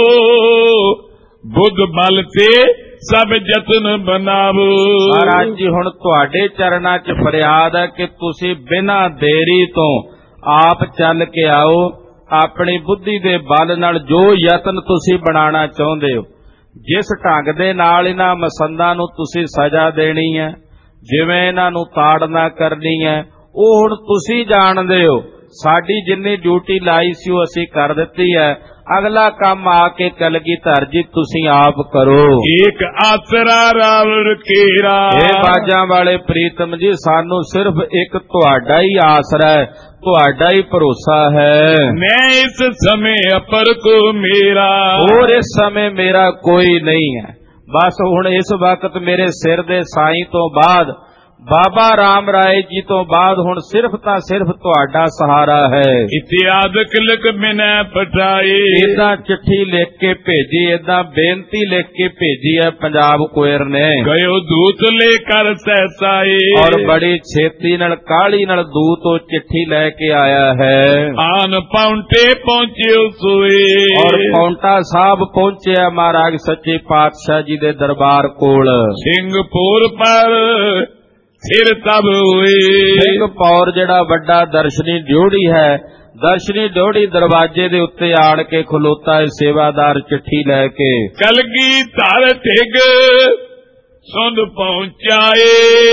ਬੁੱਧ ਬਲ ਤੇ ਸਭ ਯਤਨ ਬਣਾਵੋ। ਮਹਾਰਾਜ ਜੀ ਹੁਣ ਤੁਹਾਡੇ ਚਰਨਾਂ 'ਚ ਫਰਿਆਦ ਹੈ ਕਿ ਤੁਸੀਂ ਬਿਨਾਂ ਦੇਰੀ ਤੋਂ ਆਪ ਚੱਲ ਕੇ ਆਓ। ਆਪਣੀ ਬੁੱਧੀ ਦੇ ਬਲ ਨਾਲ ਜੋ ਯਤਨ ਤੁਸੀਂ ਬਣਾਉਣਾ ਚਾਹੁੰਦੇ ਹੋ, ਜਿਸ ਢੰਗ ਦੇ ਨਾਲ ਇਹਨਾਂ ਮਸੰਦਾਂ ਨੂੰ ਤੁਸੀਂ ਸਜ਼ਾ ਦੇਣੀ ਹੈ, ਜਿਵੇਂ ਇਹਨਾਂ ਨੂੰ ਤਾੜਨਾ ਕਰਨੀ ਹੈ, ਉਹ ਹੁਣ ਤੁਸੀਂ ਜਾਣਦੇ ਹੋ। ਸਾਡੀ ਜਿੰਨੀ ਡਿਊਟੀ ਲਾਈ ਸੀ ਉਹ ਅਸੀਂ ਕਰ ਦਿੱਤੀ ਹੈ। ਅਗਲਾ ਕੰਮ ਆ ਕੇ ਕਲਗੀਧਰ ਜੀ ਤੁਸੀਂ ਆਪ ਕਰੋ। ਇੱਕ ਆਸਰਾ ਰਾਵਣ ਕੇਰਾ, ਇਹ ਬਾਜਾਂ ਵਾਲੇ ਪ੍ਰੀਤਮ ਜੀ ਸਾਨੂੰ ਸਿਰਫ ਇੱਕ ਤੁਹਾਡਾ ਹੀ ਆਸਰਾ ਹੈ, ਤੁਹਾਡਾ ਹੀ ਭਰੋਸਾ ਹੈ। ਮੈਂ ਇਸ ਸਮੇਂ ਅਪਰ ਕੋ ਮੇਰਾ, ਹੋਰ ਇਸ ਸਮੇਂ ਮੇਰਾ ਕੋਈ ਨਹੀਂ ਹੈ। ਬਸ ਹੁਣ ਇਸ ਵਕਤ ਮੇਰੇ ਸਿਰ ਦੇ ਸਾਈਂ ਤੋਂ ਬਾਅਦ, ਬਾਬਾ ਰਾਮ ਰਾਏ ਜੀ ਤੋਂ ਬਾਅਦ ਹੁਣ ਸਿਰਫ ਤਾਂ ਸਿਰਫ ਤੁਹਾਡਾ ਸਹਾਰਾ ਹੈ। ਇਤਿਆਦਕ ਲਿਖ ਬਿਨੈ ਪਟਾਏ, ਏਦਾਂ ਚਿੱਠੀ ਲਿਖ ਕੇ ਭੇਜੀ, ਏਦਾਂ ਬੇਨਤੀ ਲਿਖ ਕੇ ਭੇਜੀ ਹੈ ਪੰਜਾਬ ਕੋਇਰ ਨੇ। ਗਇਓ ਦੂਤ ਲੈ ਕਰ ਸਹਿਸਾਏ, ਔਰ ਬੜੀ ਛੇਤੀ ਨਾਲ ਕਾਹਲੀ ਨਾਲ ਦੂਤ ਉਹ ਚਿੱਠੀ ਲੈ ਕੇ ਆਇਆ ਹੈ। ਆਨ ਪੌਂਟੇ ਪਹੁੰਚਿਓ ਸੋਏ, ਔਰ ਪੌਂਟਾ ਸਾਹਿਬ ਪਹੁੰਚਿਆ ਮਹਾਰਾਜ ਸੱਚੇ ਪਾਤਸ਼ਾਹ ਜੀ ਦੇ ਦਰਬਾਰ ਕੋਲ। ਸਿੰਘਪੁਰ ਪਰ ਫਿਰ ਤਬ ਹੋਏ, ਸਿੰਘਪੁਰ ਜਿਹੜਾ ਵੱਡਾ ਦਰਸ਼ਨੀ ਡਿਓੜੀ ਹੈ, ਦਰਸ਼ਨੀ ਡਿਓੜੀ ਦਰਵਾਜ਼ੇ ਦੇ ਉੱਤੇ ਆਣ ਕੇ ਖਲੋਤਾ ਹੈ ਸੇਵਾਦਾਰ ਚਿੱਠੀ ਲੈ ਕੇ। ਕਲਗੀਧਰ ਢਿਗ ਸੁਣ ਪਹੁੰਚਾਏ,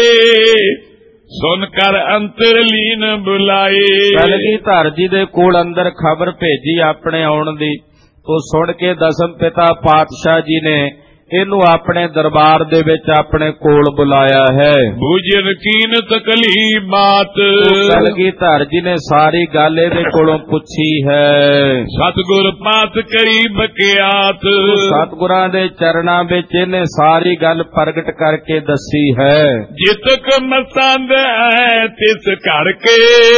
ਸੁਣ ਕਰ ਅੰਤਰਲੀਨ ਬੁਲਾਏ। ਕਲਗੀਧਰ ਜੀ ਦੇ ਕੋਲ ਅੰਦਰ ਖਬਰ ਭੇਜੀ ਆਪਣੇ ਆਉਣ ਦੀ। ਤੋਂ ਸੁਣ ਕੇ ਦਸਮ ਪਿਤਾ ਪਾਤਸ਼ਾਹ ਜੀ ਨੇ ਇਹਨੂੰ ਆਪਣੇ ਦਰਬਾਰ ਦੇ ਵਿੱਚ ਆਪਣੇ ਕੋਲ ਬੁਲਾਇਆ ਹੈ। ਬੂਝਨ ਕੀਨ ਤਕਲੀ ਬਾਤ, ਕਲਗੀਧਰ ਜੀ ਨੇ ਸਾਰੀ ਗੱਲ ਇਹਦੇ ਕੋਲੋਂ ਪੁੱਛੀ ਹੈ। ਸਤਿਗੁਰ ਪਾਤ ਕਰੀ ਬਕਿਆਤ, ਸਤਿਗੁਰਾਂ ਦੇ ਚਰਨਾਂ ਵਿੱਚ ਇਹਨੇ ਸਾਰੀ ਗੱਲ ਪ੍ਰਗਟ ਕਰਕੇ ਦੱਸੀ ਹੈ। ਜਿਤਕ ਮਸੰਦ ਹੈ ਤਿਸ ਕਰਕੇ,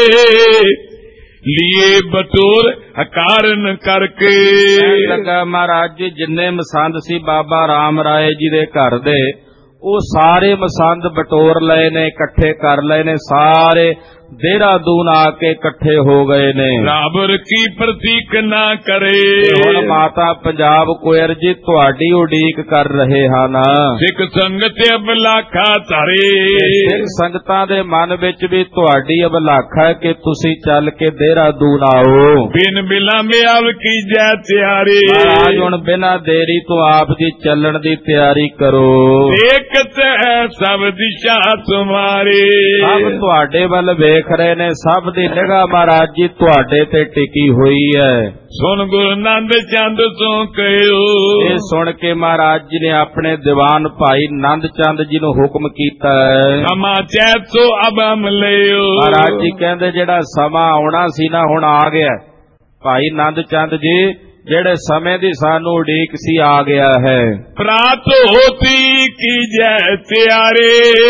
ਲੀਏ ਬਤੂਰ ਅਕਾਰਨ ਕਰਕੇ। ਲੱਗਾ ਮਹਾਰਾਜ ਜੀ ਜਿੰਨੇ ਮਸੰਦ ਸੀ ਬਾਬਾ ਰਾਮ ਰਾਏ ਜੀ ਦੇ ਘਰ ਦੇ, ਉਹ ਸਾਰੇ ਮਸੰਦ ਬਟੋਰ ਲਏ ਨੇ, ਇਕੱਠੇ ਕਰ ਲਏ ਨੇ, ਸਾਰੇ ਦੇਹਰਾਦੂਨ ਆ ਕੇ ਇਕੱਠੇ ਹੋ ਗਏ ਨੇ। ਰਾਬਰ ਕੀ ਪ੍ਰਤੀਕ ਨਾ ਕਰੇ। ਹੁਣ ਮਾਤਾ ਪੰਜਾਬ ਕੁਇਰ ਜੀ ਤੁਹਾਡੀ ਉਡੀਕ ਕਰ ਰਹੇ ਹਨ। ਸਿੱਖ ਸੰਗਤ ਅਬਲਾਖਾ ਧਰੇ। ਸਿੱਖ ਸੰਗਤਾਂ ਦੇ ਮਨ ਵਿੱਚ ਵੀ ਤੁਹਾਡੀ ਅਬਲਾਖਾ ਹੈ ਕਿ ਤੁਸੀਂ ਚੱਲ ਕੇ ਦੇਹਰਾਦੂਨ ਆਓ। ਬਿਨ ਬਿਲਾਮੇ ਆਵ ਕੀ ਜੈ ਤਿਆਰੀ। ਮਹਾਰਾਜ ਹੁਣ ਬਿਨਾਂ ਦੇਰੀ ਤੋਂ ਆਪ ਜੀ ਚੱਲਣ ਦੀ ਤਿਆਰੀ ਕਰੋ। ਦੇਖਤ ਹੈ ਸਭ ਦਿਸ਼ਾ ਤੁਮਾਰੀ। ਸਭ ਤੁਹਾਡੇ ਵੱਲ ਵੇਖ ਰਹੇ ਨੇ, ਸਭ ਦੀ ਨਿਗਾਹ ਮਹਾਰਾਜ ਜੀ ਤੁਹਾਡੇ ਤੇ ਟਿਕੀ ਹੋਈ ਹੈ। ਸੁਣ ਗੁਰੂ ਨੰਦ ਚੰਦ ਤੋਂ ਕਹਿਓ। ਇਹ ਸੁਣ ਕੇ ਮਹਾਰਾਜ ਜੀ ਨੇ ਆਪਣੇ ਦੀਵਾਨ ਭਾਈ ਨੰਦ ਚੰਦ ਜੀ ਨੂੰ ਹੁਕਮ ਕੀਤਾ ਹੈ। ਸਮਾਂ ਚੈਤੋ ਅਬ ਹਮ ਲਿਓ। ਮਹਾਰਾਜ ਜੀ ਕਹਿੰਦੇ ਜਿਹੜਾ ਸਮਾਂ ਆਉਣਾ ਸੀ ਨਾ ਹੁਣ ਆ ਗਿਆ। ਭਾਈ ਨੰਦ ਚੰਦ ਜੀ ਜਿਹੜੇ ਸਮੇਂ ਦੀ ਸਾਨੂੰ ਉਡੀਕ ਸੀ ਆ ਗਿਆ ਹੈ। ਪ੍ਰਾਤ ਹੋਤੀ ਕੀ ਜੈ ਤਿਆਰੇ।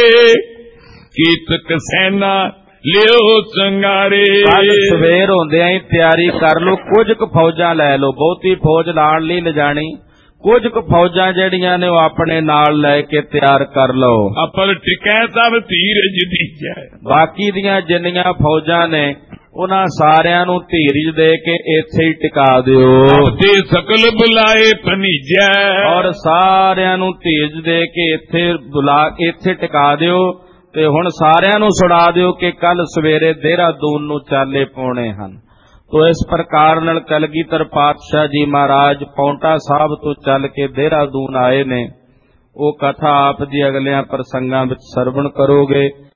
ਕੀਤਕ ਸੈਨਾ ਲਿਓ ਸੰਗਾਰੇ। ਕੱਲ ਸਵੇਰ ਹੁੰਦਿਆਂ ਹੀ ਤਿਆਰੀ ਕਰ ਲਓ। ਕੁਝ ਕੁ ਫੌਜਾਂ ਲੈ ਲਓ, ਬਹੁਤੀ ਫੌਜ ਨਾਲ ਨਹੀਂ ਲਿਜਾਣੀ। ਕੁਝ ਕੁ ਫੌਜਾਂ ਜਿਹੜੀਆਂ ਨੇ ਉਹ ਆਪਣੇ ਨਾਲ ਲੈ ਕੇ ਤਿਆਰ ਕਰ ਲਓ। ਅਪਰ ਟਿਕੈ ਸਭ ਧੀਰਜ ਦੀਜੈ। ਬਾਕੀ ਦੀਆਂ ਜਿੰਨੀਆਂ ਫੌਜਾਂ ਨੇ ਉਹਨਾਂ ਸਾਰਿਆਂ ਨੂੰ ਧੀਰਜ ਦੇ ਕੇ ਇੱਥੇ ਹੀ ਟਿਕਾ ਦਿਓ। ਤੇ ਸਕਲ ਬੁਲਾਏ ਭਨੀਜੈ। ਔਰ ਸਾਰਿਆਂ ਨੂੰ ਧੀਰਜ ਦੇ ਕੇ ਇੱਥੇ ਟਿਕਾ ਦਿਓ। ਤੇ ਹੁਣ ਸਾਰਿਆਂ ਨੂੰ ਸੁਣਾ ਦਿਓ ਕਿ ਕੱਲ ਸਵੇਰੇ ਦੇਹਰਾਦੂਨ ਨੂੰ ਚਾਲੇ ਪਾਉਣੇ ਹਨ। ਤੋ ਇਸ ਪ੍ਰਕਾਰ ਨਾਲ ਕਲਗੀਧਰ ਪਾਤਸ਼ਾਹ ਜੀ ਮਹਾਰਾਜ ਪੌਂਟਾ ਸਾਹਿਬ ਤੋਂ ਚੱਲ ਕੇ ਦੇਹਰਾਦੂਨ ਆਏ ਨੇ। ਉਹ ਕਥਾ ਆਪ ਜੀ ਅਗਲਿਆਂ ਪ੍ਰਸੰਗਾਂ ਵਿੱਚ ਸਰਵਣ ਕਰੋਗੇ।